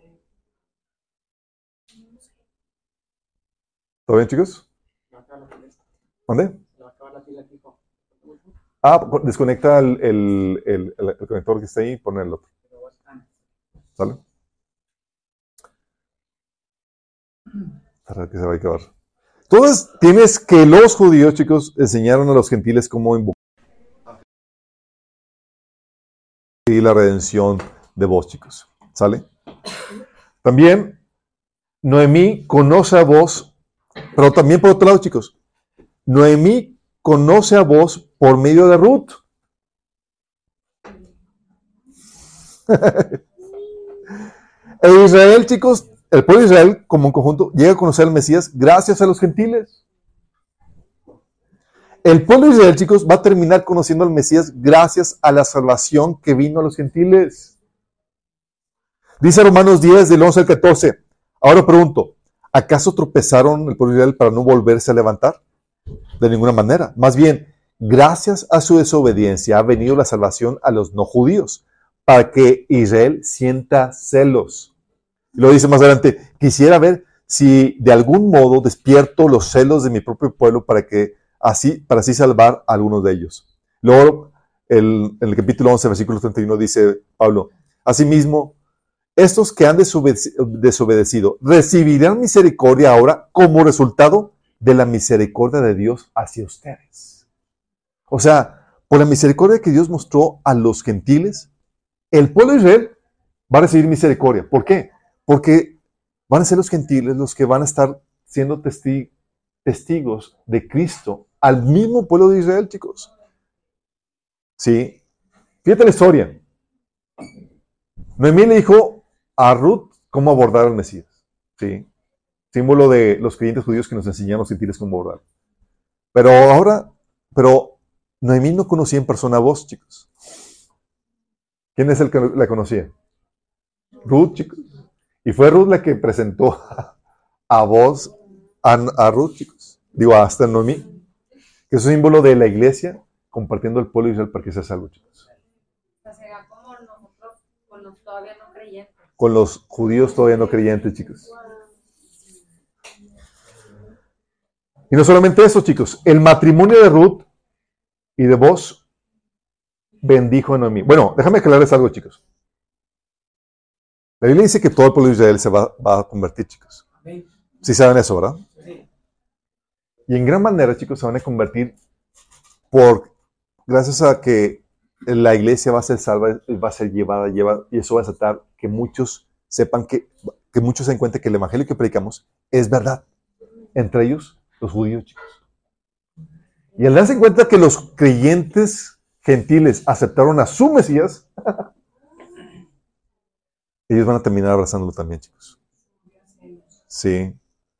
¿Todo bien, chicos? ¿Dónde? Ah, desconecta el, el, el, el, el conector que está ahí y pon el otro. ¿Sale? Para que se va a acabar. Entonces, tienes que los judíos, chicos, enseñaron a los gentiles cómo invocar y la redención de vos, chicos. ¿Sale? También, Noemí conoce a vos, pero también por otro lado, chicos, Noemí conoce a vos por medio de Ruth. El Israel, chicos, el pueblo de Israel como un conjunto llega a conocer al Mesías gracias a los gentiles. El pueblo de Israel, chicos, va a terminar conociendo al Mesías gracias a la salvación que vino a los gentiles. Dice Romanos diez, del once al catorce. Ahora pregunto, ¿acaso tropezaron el pueblo de Israel para no volverse a levantar? De ninguna manera. Más bien, gracias a su desobediencia ha venido la salvación a los no judíos, para que Israel sienta celos. Y lo dice más adelante, quisiera ver si de algún modo despierto los celos de mi propio pueblo para que así, para así salvar a algunos de ellos. Luego, el, en el capítulo once, versículo treinta y uno, dice Pablo, asimismo, estos que han desobedecido, desobedecido recibirán misericordia ahora como resultado de la misericordia de Dios hacia ustedes. O sea, por la misericordia que Dios mostró a los gentiles, el pueblo de Israel va a recibir misericordia. ¿Por qué? Porque van a ser los gentiles los que van a estar siendo testi- testigos de Cristo al mismo pueblo de Israel, chicos. Sí. Fíjate la historia. Noemí le dijo a Ruth cómo abordar al Mesías. Sí. Símbolo de los creyentes judíos que nos enseñaron los gentiles cómo abordar. Pero ahora, pero Noemí no conocía en persona a vos, chicos. ¿Quién es el que la conocía? Ruth, chicos. Y fue Ruth la que presentó a vos, a, a Ruth, chicos. Digo, hasta Noemí. Que es un símbolo de la iglesia compartiendo el pueblo de Israel para que sea salvo, chicos. O sea, será como nosotros con los todavía no creyentes. Con los judíos todavía no creyentes, chicos. Y no solamente eso, chicos. El matrimonio de Ruth y de vos bendijo a Noemí. Bueno, déjame aclararles algo, chicos. La Biblia dice que todo el pueblo de Israel se va, va a convertir, chicos. Sí saben eso, ¿verdad? Sí. Y en gran manera, chicos, se van a convertir por, gracias a que la iglesia va a ser salva, va a ser llevada, lleva, y eso va a desatar que muchos sepan que, que muchos se den cuenta que el evangelio que predicamos es verdad. Entre ellos, los judíos, chicos. Y al darse cuenta que los creyentes gentiles aceptaron a su Mesías, ellos van a terminar abrazándolo también, chicos. Sí.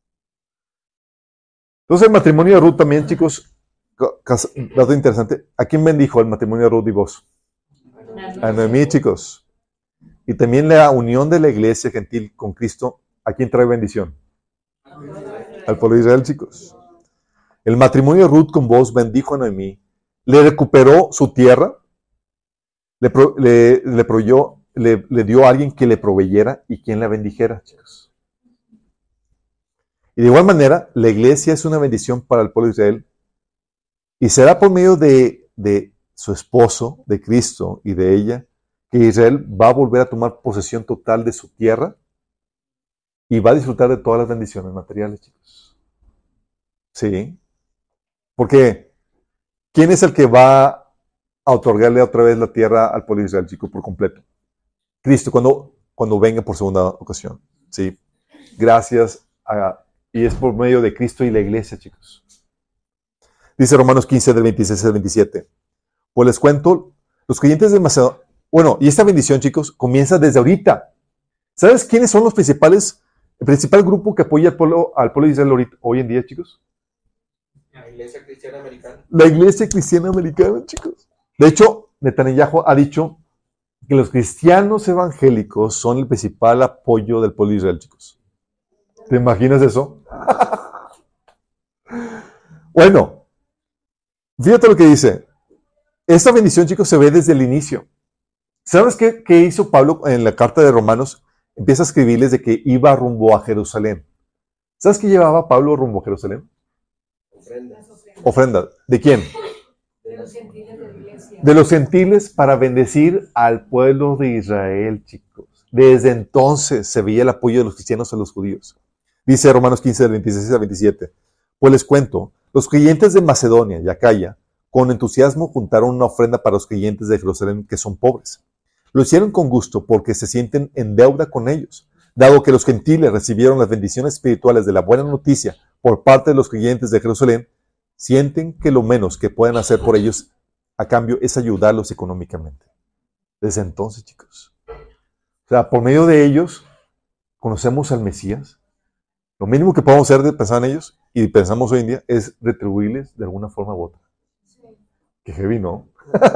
Entonces el matrimonio de Ruth también, chicos, dato interesante. ¿A quién bendijo el matrimonio de Ruth y vos? A Noemí, chicos. Y también la unión de la iglesia gentil con Cristo, ¿a quién trae bendición? Al pueblo de Israel, chicos. El matrimonio de Ruth con vos bendijo a Noemí, le recuperó su tierra, le, pro, le, le, proveyó, le, le dio a alguien que le proveyera y quien la bendijera, chicos. Y de igual manera, la iglesia es una bendición para el pueblo de Israel y será por medio de, de su esposo, de Cristo y de ella, que Israel va a volver a tomar posesión total de su tierra y va a disfrutar de todas las bendiciones materiales, chicos. Sí. Porque, ¿quién es el que va a otorgarle otra vez la tierra al pueblo de Israel, chicos, por completo? Cristo cuando, cuando venga por segunda ocasión. ¿Sí? Gracias a, y es por medio de Cristo y la iglesia, chicos. Dice Romanos quince, del veintiséis al veintisiete. Pues les cuento, los creyentes de Macedonia, bueno, y esta bendición, chicos, comienza desde ahorita. ¿Sabes quiénes son los principales, el principal grupo que apoya al pueblo, al pueblo de Israel ahorita, hoy en día, chicos? La Iglesia Cristiana Americana. La iglesia cristiana americana, chicos. De hecho, Netanyahu ha dicho que los cristianos evangélicos son el principal apoyo del pueblo de Israel, chicos. ¿Te imaginas eso? Bueno, fíjate lo que dice. Esta bendición, chicos, se ve desde el inicio. ¿Sabes qué, qué hizo Pablo en la carta de Romanos? Empieza a escribirles de que iba rumbo a Jerusalén. ¿Sabes qué llevaba Pablo rumbo a Jerusalén? Ofrenda. Ofrenda. ¿De quién? De los gentiles de la iglesia. De los gentiles para bendecir al pueblo de Israel, chicos. Desde entonces se veía el apoyo de los cristianos a los judíos. Dice Romanos quince, del veintiséis al veintisiete. Pues les cuento, los creyentes de Macedonia y Acaya, con entusiasmo juntaron una ofrenda para los creyentes de Jerusalén que son pobres. Lo hicieron con gusto porque se sienten en deuda con ellos, dado que los gentiles recibieron las bendiciones espirituales de la buena noticia por parte de los creyentes de Jerusalén, sienten que lo menos que pueden hacer por ellos a cambio es ayudarlos económicamente. Desde entonces, chicos. O sea, por medio de ellos conocemos al Mesías. Lo mínimo que podemos hacer de pensar en ellos, y pensamos hoy en día, es retribuirles de alguna forma u otra. Qué heavy, ¿no?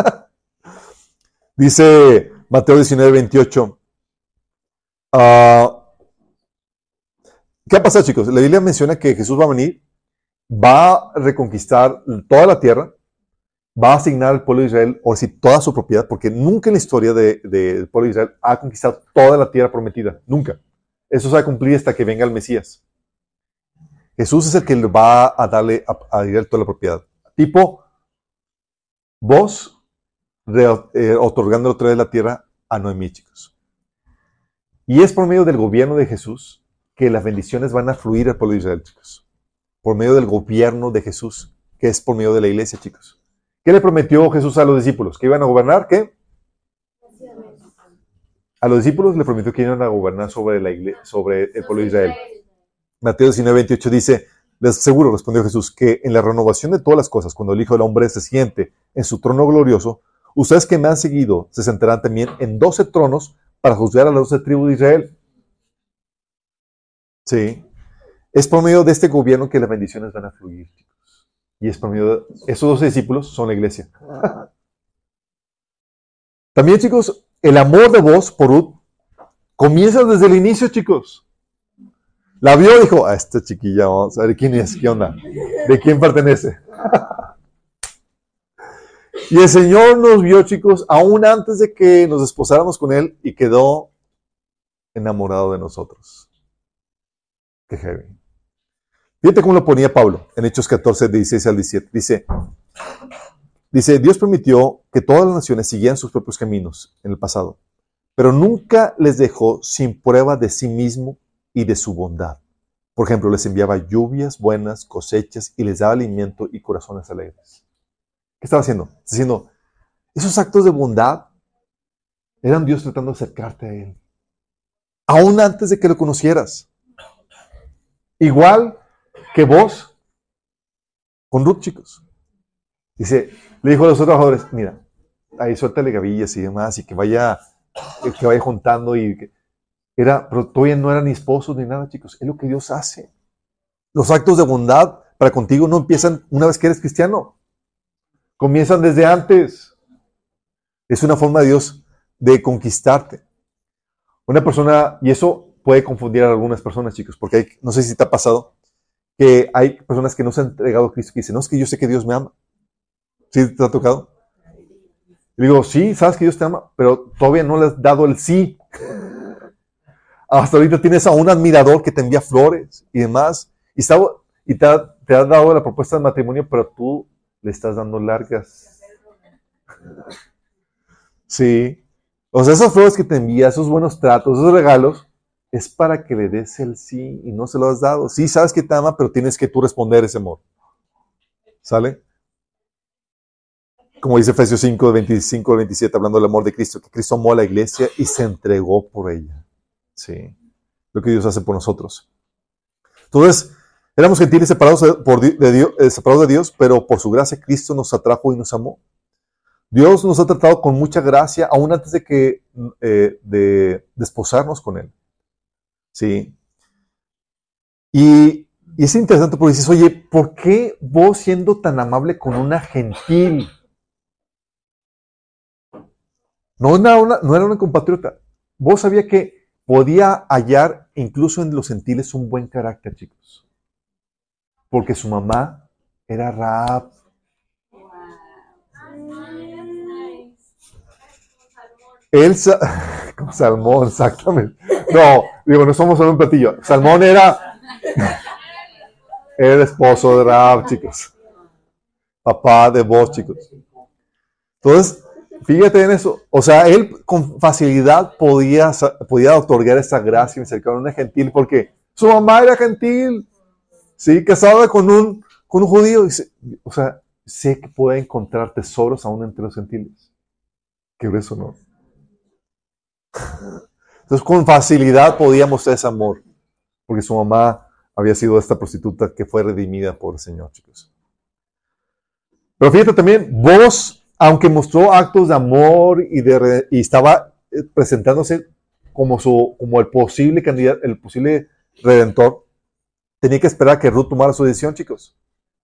Dice Mateo diecinueve, veintiocho. Uh, ¿Qué va a pasar, chicos? La Biblia menciona que Jesús va a venir, va a reconquistar toda la tierra, va a asignar al pueblo de Israel, o si toda su propiedad, porque nunca en la historia de, de, del pueblo de Israel ha conquistado toda la tierra prometida. Nunca. Eso se va a cumplir hasta que venga el Mesías. Jesús es el que le va a darle a, a Israel toda la propiedad. Tipo, vos re, eh, otorgando otra vez la tierra a Noemí, chicos. Y es por medio del gobierno de Jesús que las bendiciones van a fluir al pueblo de Israel, chicos. Por medio del gobierno de Jesús, que es por medio de la iglesia, chicos. ¿Qué le prometió Jesús a los discípulos? ¿Que iban a gobernar? ¿Qué? A los discípulos le prometió que iban a gobernar sobre, la iglesia, sobre el pueblo de Israel. Mateo diecinueve, veintiocho dice, les aseguro, respondió Jesús, que en la renovación de todas las cosas, cuando el Hijo del Hombre se siente en su trono glorioso, ustedes que me han seguido se sentarán también en doce tronos para juzgar a las doce tribus de Israel. Sí. Es por medio de este gobierno que las bendiciones van a fluir, chicos. Y es por medio de esos doce discípulos son la iglesia. También, chicos, el amor de vos por Ruth comienza desde el inicio, chicos. La vio y dijo, a esta chiquilla, vamos a ver quién es, qué onda, de quién pertenece. Y el Señor nos vio, chicos, aún antes de que nos desposáramos con Él y quedó enamorado de nosotros. Qué heavy. Fíjate cómo lo ponía Pablo en Hechos catorce, dieciséis al diecisiete. Dice, dice, Dios permitió que todas las naciones siguieran sus propios caminos en el pasado, pero nunca les dejó sin prueba de sí mismo y de su bondad. Por ejemplo, les enviaba lluvias buenas, cosechas, y les daba alimento y corazones alegres. ¿Qué estaba haciendo? Está diciendo, esos actos de bondad eran Dios tratando de acercarte a Él. Aún antes de que lo conocieras. Igual que vos con Ruth, chicos. Dice, le dijo a los otros trabajadores, mira, ahí suéltale gavillas y demás, y que vaya, que vaya juntando y que, Era, pero todavía no eran ni esposos ni nada, chicos. Es lo que Dios hace. Los actos de bondad para contigo no empiezan una vez que eres cristiano. Comienzan desde antes. Es una forma de Dios de conquistarte. Una persona, y eso puede confundir a algunas personas, chicos, porque hay, no sé si te ha pasado, que hay personas que no se han entregado a Cristo que dicen, no, es que yo sé que Dios me ama. ¿Sí te ha tocado? Y digo, sí, sabes que Dios te ama, pero todavía no le has dado el sí. Hasta ahorita tienes a un admirador que te envía flores y demás, y, está, y te, ha, te ha dado la propuesta de matrimonio, pero tú le estás dando largas. Sí. O sea, esas flores que te envía, esos buenos tratos, esos regalos, es para que le des el sí y no se lo has dado. Sí, sabes que te ama, pero tienes que tú responder ese amor. ¿Sale? como dice Efesios cinco, veinticinco al veintisiete, hablando del amor de Cristo, que Cristo amó a la iglesia y se entregó por ella. Sí, lo que Dios hace por nosotros. Entonces, éramos gentiles separados de, por, de Dios, eh, separados de Dios, pero por su gracia Cristo nos atrajo y nos amó. Dios nos ha tratado con mucha gracia, aún antes de que eh, de desposarnos con Él. Sí. Y, y es interesante porque dices, oye, ¿por qué vos siendo tan amable con una gentil? No, era una, no era una compatriota. Vos sabía que podía hallar incluso en los gentiles un buen carácter, chicos. Porque su mamá era Rahab. Él, como Salmón, exactamente. No, digo, no somos solo un platillo. Salmón era, era el esposo de Rahab, chicos. Papá de vos, chicos. Entonces, fíjate en eso. O sea, él con facilidad podía, podía otorgar esa gracia y misericordia a una gentil porque su mamá era gentil. Sí, casada con un, con un judío. O sea, sé que puede encontrar tesoros aún entre los gentiles. Qué grueso, ¿no? Entonces, con facilidad podía mostrar ese amor, porque su mamá había sido esta prostituta que fue redimida por el Señor, chicos. Pero fíjate también, vos, aunque mostró actos de amor y, de, y estaba presentándose como, su, como el posible candidato, el posible redentor, tenía que esperar a que Ruth tomara su decisión, chicos.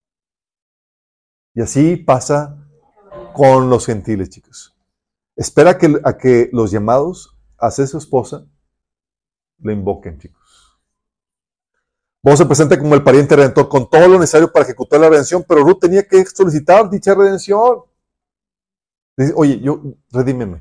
Y así pasa con los gentiles, chicos. Espera a que, a que los llamados a ser su esposa le invoquen, chicos. Vos se presenta como el pariente redentor con todo lo necesario para ejecutar la redención, pero Ruth tenía que solicitar dicha redención. Dice, oye, yo, redímeme.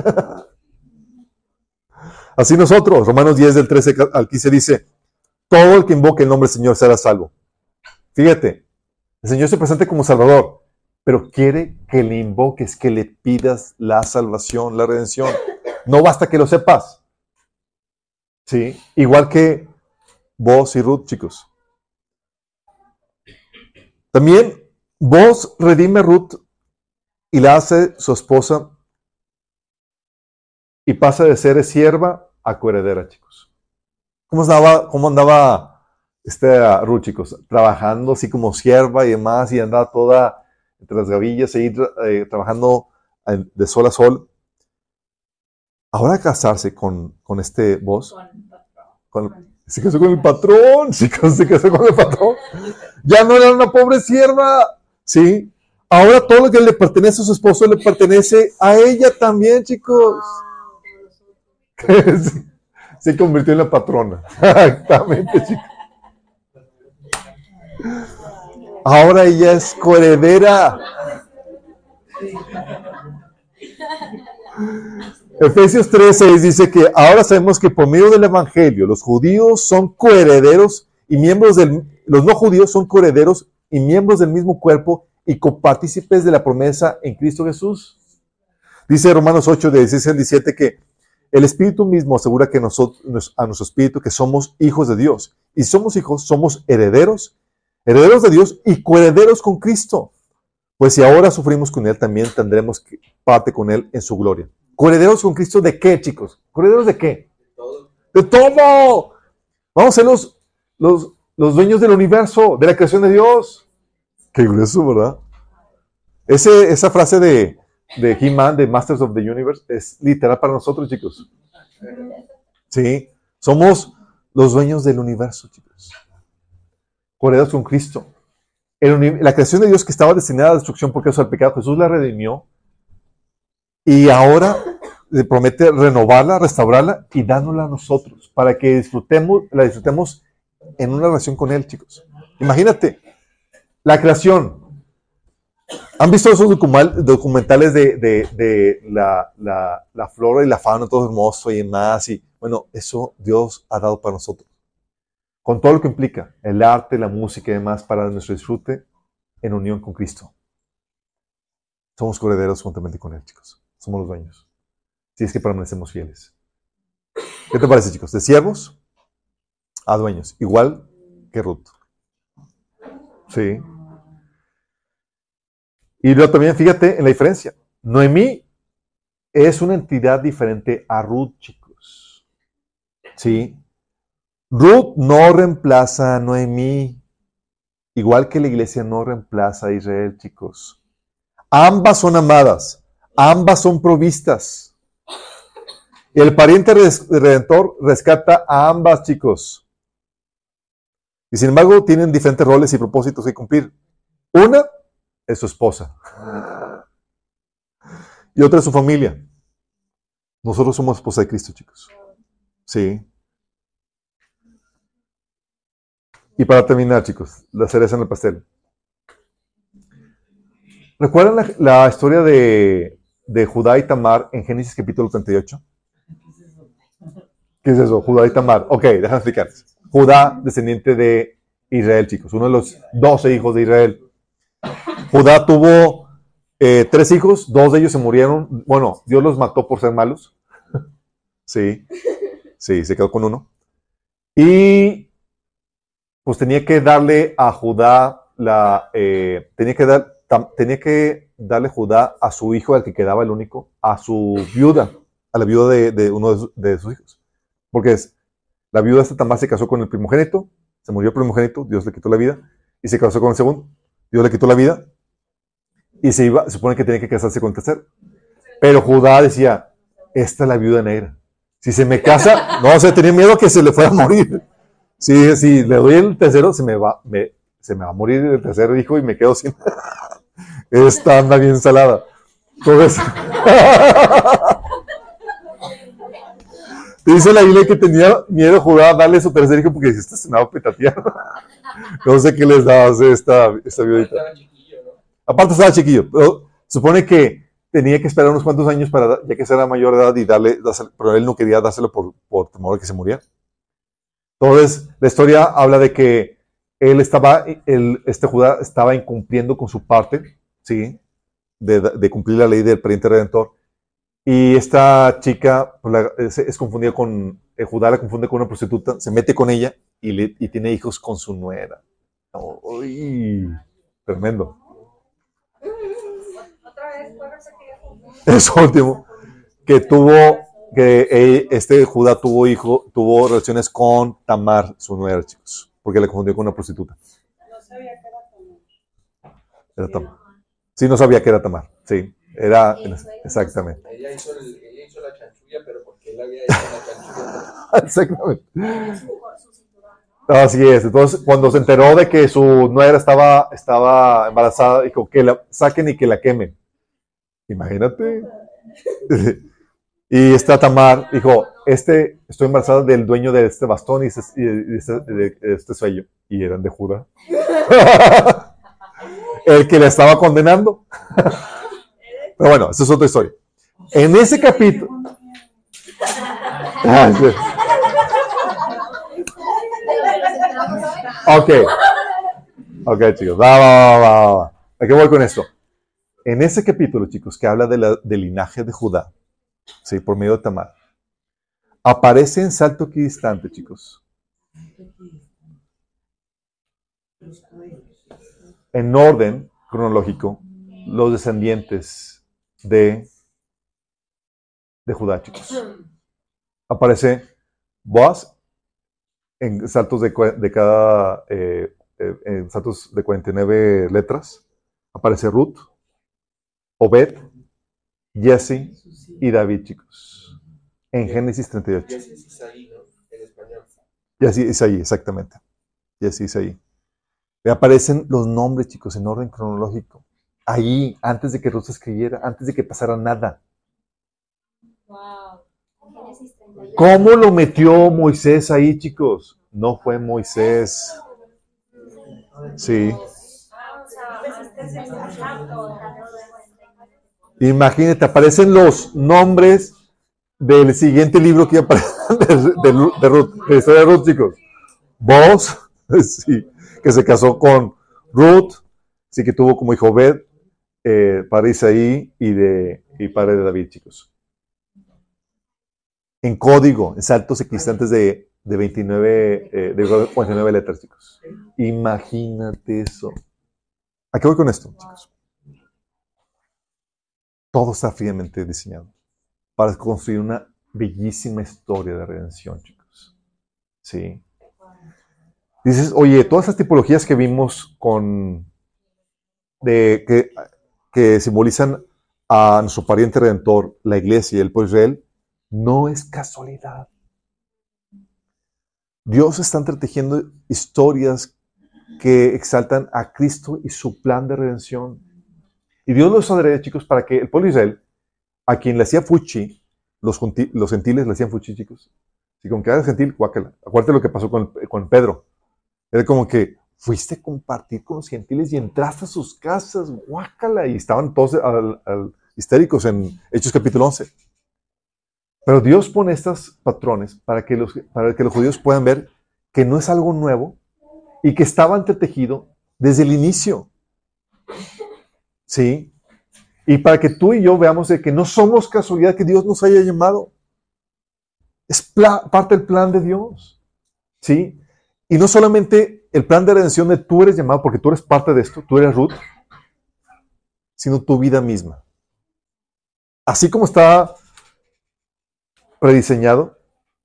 Así nosotros, Romanos diez, del trece al quince dice, todo el que invoque el nombre del Señor será salvo. Fíjate, el Señor se presenta como Salvador, pero quiere que le invoques, que le pidas la salvación, la redención. No basta que lo sepas. Sí, igual que vos y Ruth, chicos. También vos redime a Ruth y la hace su esposa y pasa de ser sierva a coheredera, chicos. ¿Cómo andaba, cómo andaba este, Ruth, chicos? Trabajando así como sierva y demás, y andaba toda entre las gavillas, ahí eh, trabajando de sol a sol. Ahora casarse con, con este vos, con, se casó con el patrón, chicos, se casó con el patrón. Ya no era una pobre sierva, ¿sí? Ahora todo lo que le pertenece a su esposo le pertenece a ella también, chicos. Se, se convirtió en la patrona. Exactamente, chicos. Ahora ella es coheredera. Efesios tres seis dice que ahora sabemos que por medio del Evangelio los judíos son coherederos y miembros del, los no judíos son coherederos y miembros del mismo cuerpo y copartícipes de la promesa en Cristo Jesús. Dice Romanos ocho, de dieciséis al diecisiete que el Espíritu mismo asegura que nosotros, a nuestro Espíritu que somos hijos de Dios. Y somos hijos, somos herederos, herederos de Dios y coherederos con Cristo. Pues si ahora sufrimos con Él, también tendremos parte con Él en su gloria. ¿Coherederos con Cristo de qué, chicos? ¿Coherederos de qué? Todo. ¡De todo! Vamos a ser los, los, los dueños del universo, de la creación de Dios. Qué grueso, ¿verdad? Ese, esa frase de, de He-Man, de Masters of the Universe, es literal para nosotros, chicos. Sí, somos los dueños del universo, chicos. Coherederos con Cristo. El, la creación de Dios que estaba destinada a la destrucción por causa del pecado, Jesús la redimió. Y ahora le promete renovarla, restaurarla y dándola a nosotros para que disfrutemos, la disfrutemos en una relación con Él, chicos. Imagínate, la creación. ¿Han visto esos documentales de, de, de la, la, la flora y la fauna, todo hermoso y demás? Y bueno, eso Dios ha dado para nosotros. Con todo lo que implica, el arte, la música y demás, para nuestro disfrute en unión con Cristo. Somos coherederos juntamente con Él, chicos. Somos los dueños. Si es que permanecemos fieles. ¿Qué te parece, chicos? De siervos a dueños. Igual que Ruth. Sí. Y luego también fíjate en la diferencia. Noemí es una entidad diferente a Ruth, chicos. ¿Sí? Ruth no reemplaza a Noemí, igual que la iglesia no reemplaza a Israel, chicos. Ambas son amadas, ambas son provistas. Y el pariente redentor rescata a ambas, chicos. Y sin embargo, tienen diferentes roles y propósitos que cumplir. Una es su esposa. Y otra es su familia. Nosotros somos esposa de Cristo, chicos. Sí. Y para terminar, chicos, la cereza en el pastel. ¿Recuerdan la, la historia de, de Judá y Tamar en Génesis capítulo treinta y ocho? ¿Qué es eso? Judá y Tamar. Ok, déjame explicarles. Judá, descendiente de Israel, chicos. Uno de los doce hijos de Israel. Judá tuvo eh, tres hijos. Dos de ellos se murieron. Bueno, Dios los mató por ser malos. Sí. Sí, se quedó con uno. Y pues tenía que darle a Judá la... Eh, tenía que dar... tenía que darle Judá a su hijo, al que quedaba el único, a su viuda, a la viuda de, de uno de, su, de sus hijos. Porque es, la viuda de Tamar se casó con el primogénito, se murió el primogénito, Dios le quitó la vida, y se casó con el segundo, Dios le quitó la vida, y se iba, se supone que tenía que casarse con el tercero. Pero Judá decía, esta es la viuda negra. Si se me casa, no, o sea, tenía miedo que se le fuera a morir. Si, si le doy el tercero, se me va, me, se me va a morir el tercer hijo y me quedo sin... Esta anda bien salada. Entonces, dice la Biblia que tenía miedo Judá a darle su tercer hijo porque dice, esta se me va a petatear. No sé qué les da esta, esta viudita. Aparte estaba chiquillo, pero supone que tenía que esperar unos cuantos años para, ya que era mayor de edad y darle, dárselo, pero él no quería dárselo por, por temor a que se muriera. Entonces, la historia habla de que él estaba, el, este Judá estaba incumpliendo con su parte, ¿sí? De, de cumplir la ley del pariente redentor. Y esta chica pues, la, es, es confundida con, el Judá la confunde con una prostituta, se mete con ella y, le, y tiene hijos con su nuera. ¡Uy! Tremendo. Eso último, que tuvo, que él, este Judá tuvo hijo, tuvo relaciones con Tamar, su nuera, chicos, porque la confundió con una prostituta. No sabía que era Tamar. Era Tamar. Sí, no sabía que era Tamar. Sí, era, exactamente. Ella hizo, el, ella hizo la chanchulla, pero porque él había hecho la chanchulla. Exactamente. Así es. Entonces, cuando se enteró de que su nuera estaba, estaba embarazada, dijo que la saquen y que la quemen. Imagínate. Y esta Tamar dijo, este, estoy embarazada del dueño de este bastón y, este, y de, este, de este sello. Y eran de Judá. El que la estaba condenando. Pero bueno, esa es otra historia. En ese capítulo... Ah, sí. Ok. Ok, chicos. Va, va, va, va. ¿A qué voy con esto? En ese capítulo, chicos, que habla de la, del linaje de Judá, ¿sí? Por medio de Tamar, aparece en salto equidistante, chicos. En orden cronológico, los descendientes de, de Judá, chicos. Aparece Boaz en saltos de, de cada, eh, eh, en saltos de cuarenta y nueve letras. Aparece Ruth, Obed, Jesse y David, chicos. En Génesis treinta y ocho. Jesse es Isaí, ¿no? En español. Jesse es ahí, exactamente. Jesse es ahí. Le aparecen los nombres, chicos, en orden cronológico. Ahí, antes de que Ruth escribiera, antes de que pasara nada. Wow. ¿Cómo lo metió Moisés ahí, chicos? No fue Moisés. Sí. Imagínate, aparecen los nombres del siguiente libro que aparece de, de, de Ruth, de la historia de Ruth, chicos. Boaz, sí, que se casó con Ruth, sí, que tuvo como hijo Obed, eh, padre de Isaí y, de, y padre de David, chicos. En código, en saltos equidistantes de, de veintinueve, eh, de cuarenta y nueve letras, chicos. Imagínate eso. ¿A qué voy con esto, chicos? Todo está fríamente diseñado para construir una bellísima historia de redención, chicos. Sí. Dices, oye, todas esas tipologías que vimos con de que, que simbolizan a nuestro pariente redentor, la iglesia y el pueblo de Israel, no es casualidad. Dios está entretejiendo historias que exaltan a Cristo y su plan de redención. Y Dios lo hizo adrede, chicos, para que el pueblo de Israel, a quien le hacía fuchi, los, los gentiles le hacían fuchi, chicos. Si con que eres gentil, guácala. Acuérdate lo que pasó con, con Pedro. Era como que fuiste a compartir con los gentiles y entraste a sus casas, guácala. Y estaban todos al, al, histéricos en Hechos capítulo once. Pero Dios pone estos patrones para que, los, para que los judíos puedan ver que no es algo nuevo y que estaba entretejido desde el inicio. ¿Sí? Y para que tú y yo veamos de que no somos casualidad que Dios nos haya llamado. Es pla- parte del plan de Dios. ¿Sí? Y no solamente el plan de redención de tú eres llamado, porque tú eres parte de esto, tú eres Ruth, sino tu vida misma. Así como está prediseñado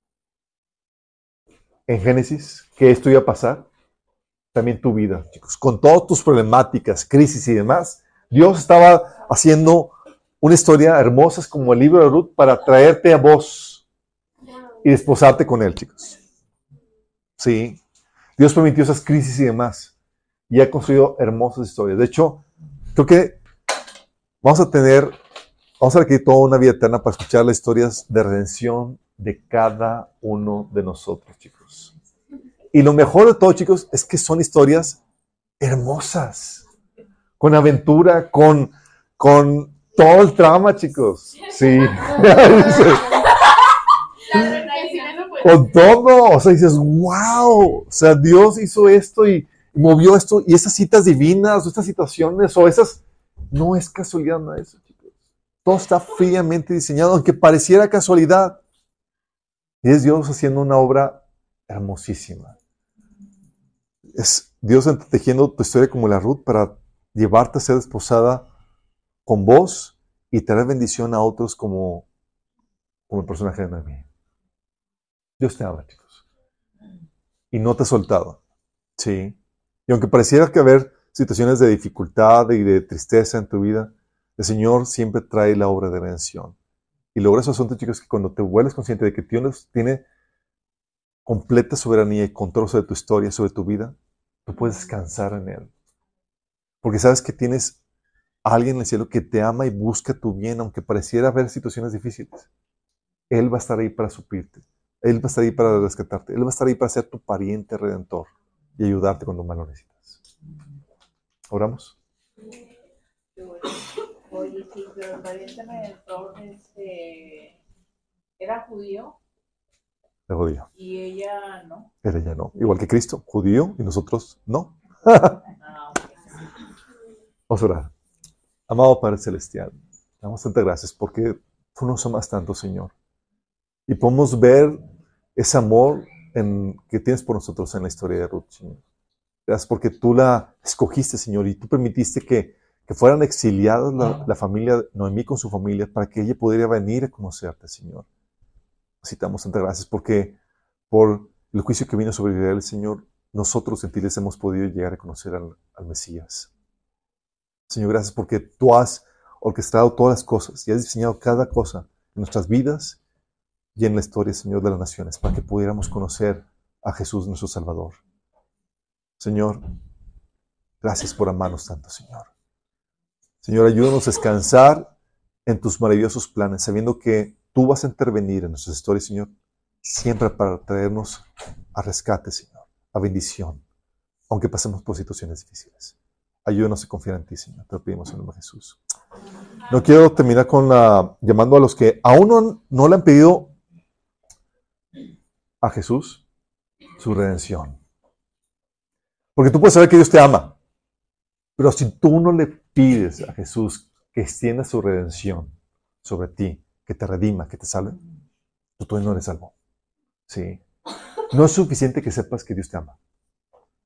en Génesis que esto iba a pasar, también tu vida, chicos, con todas tus problemáticas, crisis y demás, Dios estaba haciendo una historia hermosa como el libro de Ruth para traerte a vos y desposarte con él, chicos. Sí, Dios permitió esas crisis y demás y ha construido hermosas historias. De hecho, creo que vamos a tener Vamos a requerir toda una vida eterna para escuchar las historias de redención de cada uno de nosotros, chicos. Y lo mejor de todo, chicos, es que son historias hermosas, con aventura, con, con todo el trama, chicos. Sí. Con todo. O sea, dices, wow. O sea, Dios hizo esto y, y movió esto. Y esas citas divinas, o estas situaciones, o esas... No es casualidad nada de eso, chicos. Todo está fríamente diseñado, aunque pareciera casualidad. Y es Dios haciendo una obra hermosísima. Es Dios entretejiendo tu historia como la Ruth para llevarte a ser desposada con vos y traer bendición a otros como, como el personaje de Noemí. Dios te ama, chicos. Y no te ha soltado. Sí. Y aunque pareciera que haber situaciones de dificultad y de tristeza en tu vida, el Señor siempre trae la obra de redención. Y lo grueso asunto, chicos, es que cuando te vuelves consciente de que Dios tiene completa soberanía y control sobre tu historia, sobre tu vida, tú puedes descansar en Él. Porque sabes que tienes a alguien en el cielo que te ama y busca tu bien, aunque pareciera haber situaciones difíciles. Él va a estar ahí para suplirte. Él va a estar ahí para rescatarte. Él va a estar ahí para ser tu pariente redentor y ayudarte cuando más lo necesitas. ¿Oramos? Oye, sí, pero el pariente redentor este, era judío. Era judío. Y ella no. Era ella no. Igual que Cristo, judío, y nosotros no. Ah, okay. Vamos a orar. Amado Padre Celestial, te damos tantas gracias porque tú nos amas tanto, Señor. Y podemos ver ese amor en, que tienes por nosotros en la historia de Ruth, Señor. Gracias porque tú la escogiste, Señor, y tú permitiste que, que fueran exiliadas la, la familia, Noemí con su familia, para que ella pudiera venir a conocerte, Señor. Así te damos tantas gracias porque por el juicio que vino sobre Israel, Señor, nosotros gentiles hemos podido llegar a conocer al, al Mesías. Señor, gracias porque tú has orquestado todas las cosas y has diseñado cada cosa en nuestras vidas y en la historia, Señor, de las naciones, para que pudiéramos conocer a Jesús, nuestro Salvador. Señor, gracias por amarnos tanto, Señor. Señor, ayúdanos a descansar en tus maravillosos planes, sabiendo que tú vas a intervenir en nuestras historias, Señor, siempre para traernos a rescate, Señor, a bendición, aunque pasemos por situaciones difíciles. Ayúdanos a confiar en ti, Señor. Te lo pedimos en el nombre de Jesús. No quiero terminar con la, llamando a los que aún no, no le han pedido a Jesús su redención. Porque tú puedes saber que Dios te ama, pero si tú no le pides a Jesús que extienda su redención sobre ti, que te redima, que te salve, tú todavía no eres salvo. Sí. No es suficiente que sepas que Dios te ama.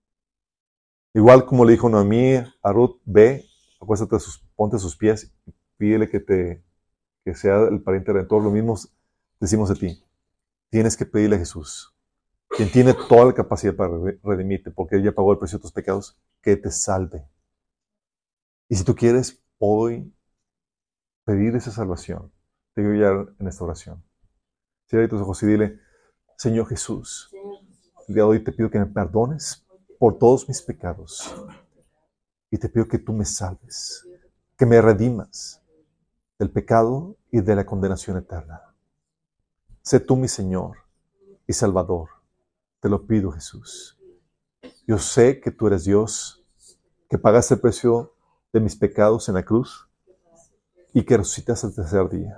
Igual como le dijo Noemí a Ruth, ve, acuéstate a sus, ponte a sus pies pídele que, te, que sea el pariente redentor. Lo mismo decimos de ti. Tienes que pedirle a Jesús, quien tiene toda la capacidad para redimirte, porque Él ya pagó el precio de tus pecados, que te salve. Y si tú quieres, hoy pedir esa salvación. Te voy a guiar en esta oración. Cierra tus ojos y dile: Señor Jesús, el día de hoy te pido que me perdones por todos mis pecados. Y te pido que tú me salves, que me redimas del pecado y de la condenación eterna. Sé tú mi Señor y Salvador. Te lo pido, Jesús. Yo sé que tú eres Dios, que pagaste el precio de mis pecados en la cruz y que resucitas al tercer día.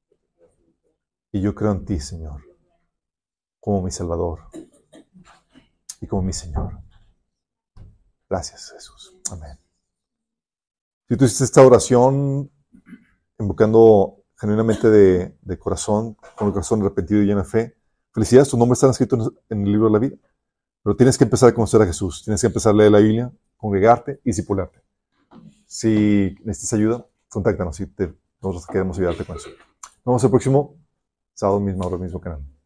Y yo creo en ti, Señor, como mi Salvador y como mi Señor. Gracias, Jesús. Amén. Si tú hiciste esta oración invocando genuinamente de, de corazón, con el corazón arrepentido y lleno de fe, felicidades, tu nombre está escrito en, en el libro de la vida. Pero tienes que empezar a conocer a Jesús, tienes que empezar a leer la Biblia, congregarte y discipularte. Si necesitas ayuda, contáctanos y te, nosotros queremos ayudarte con eso. Nos vemos el próximo sábado, misma hora, mismo canal.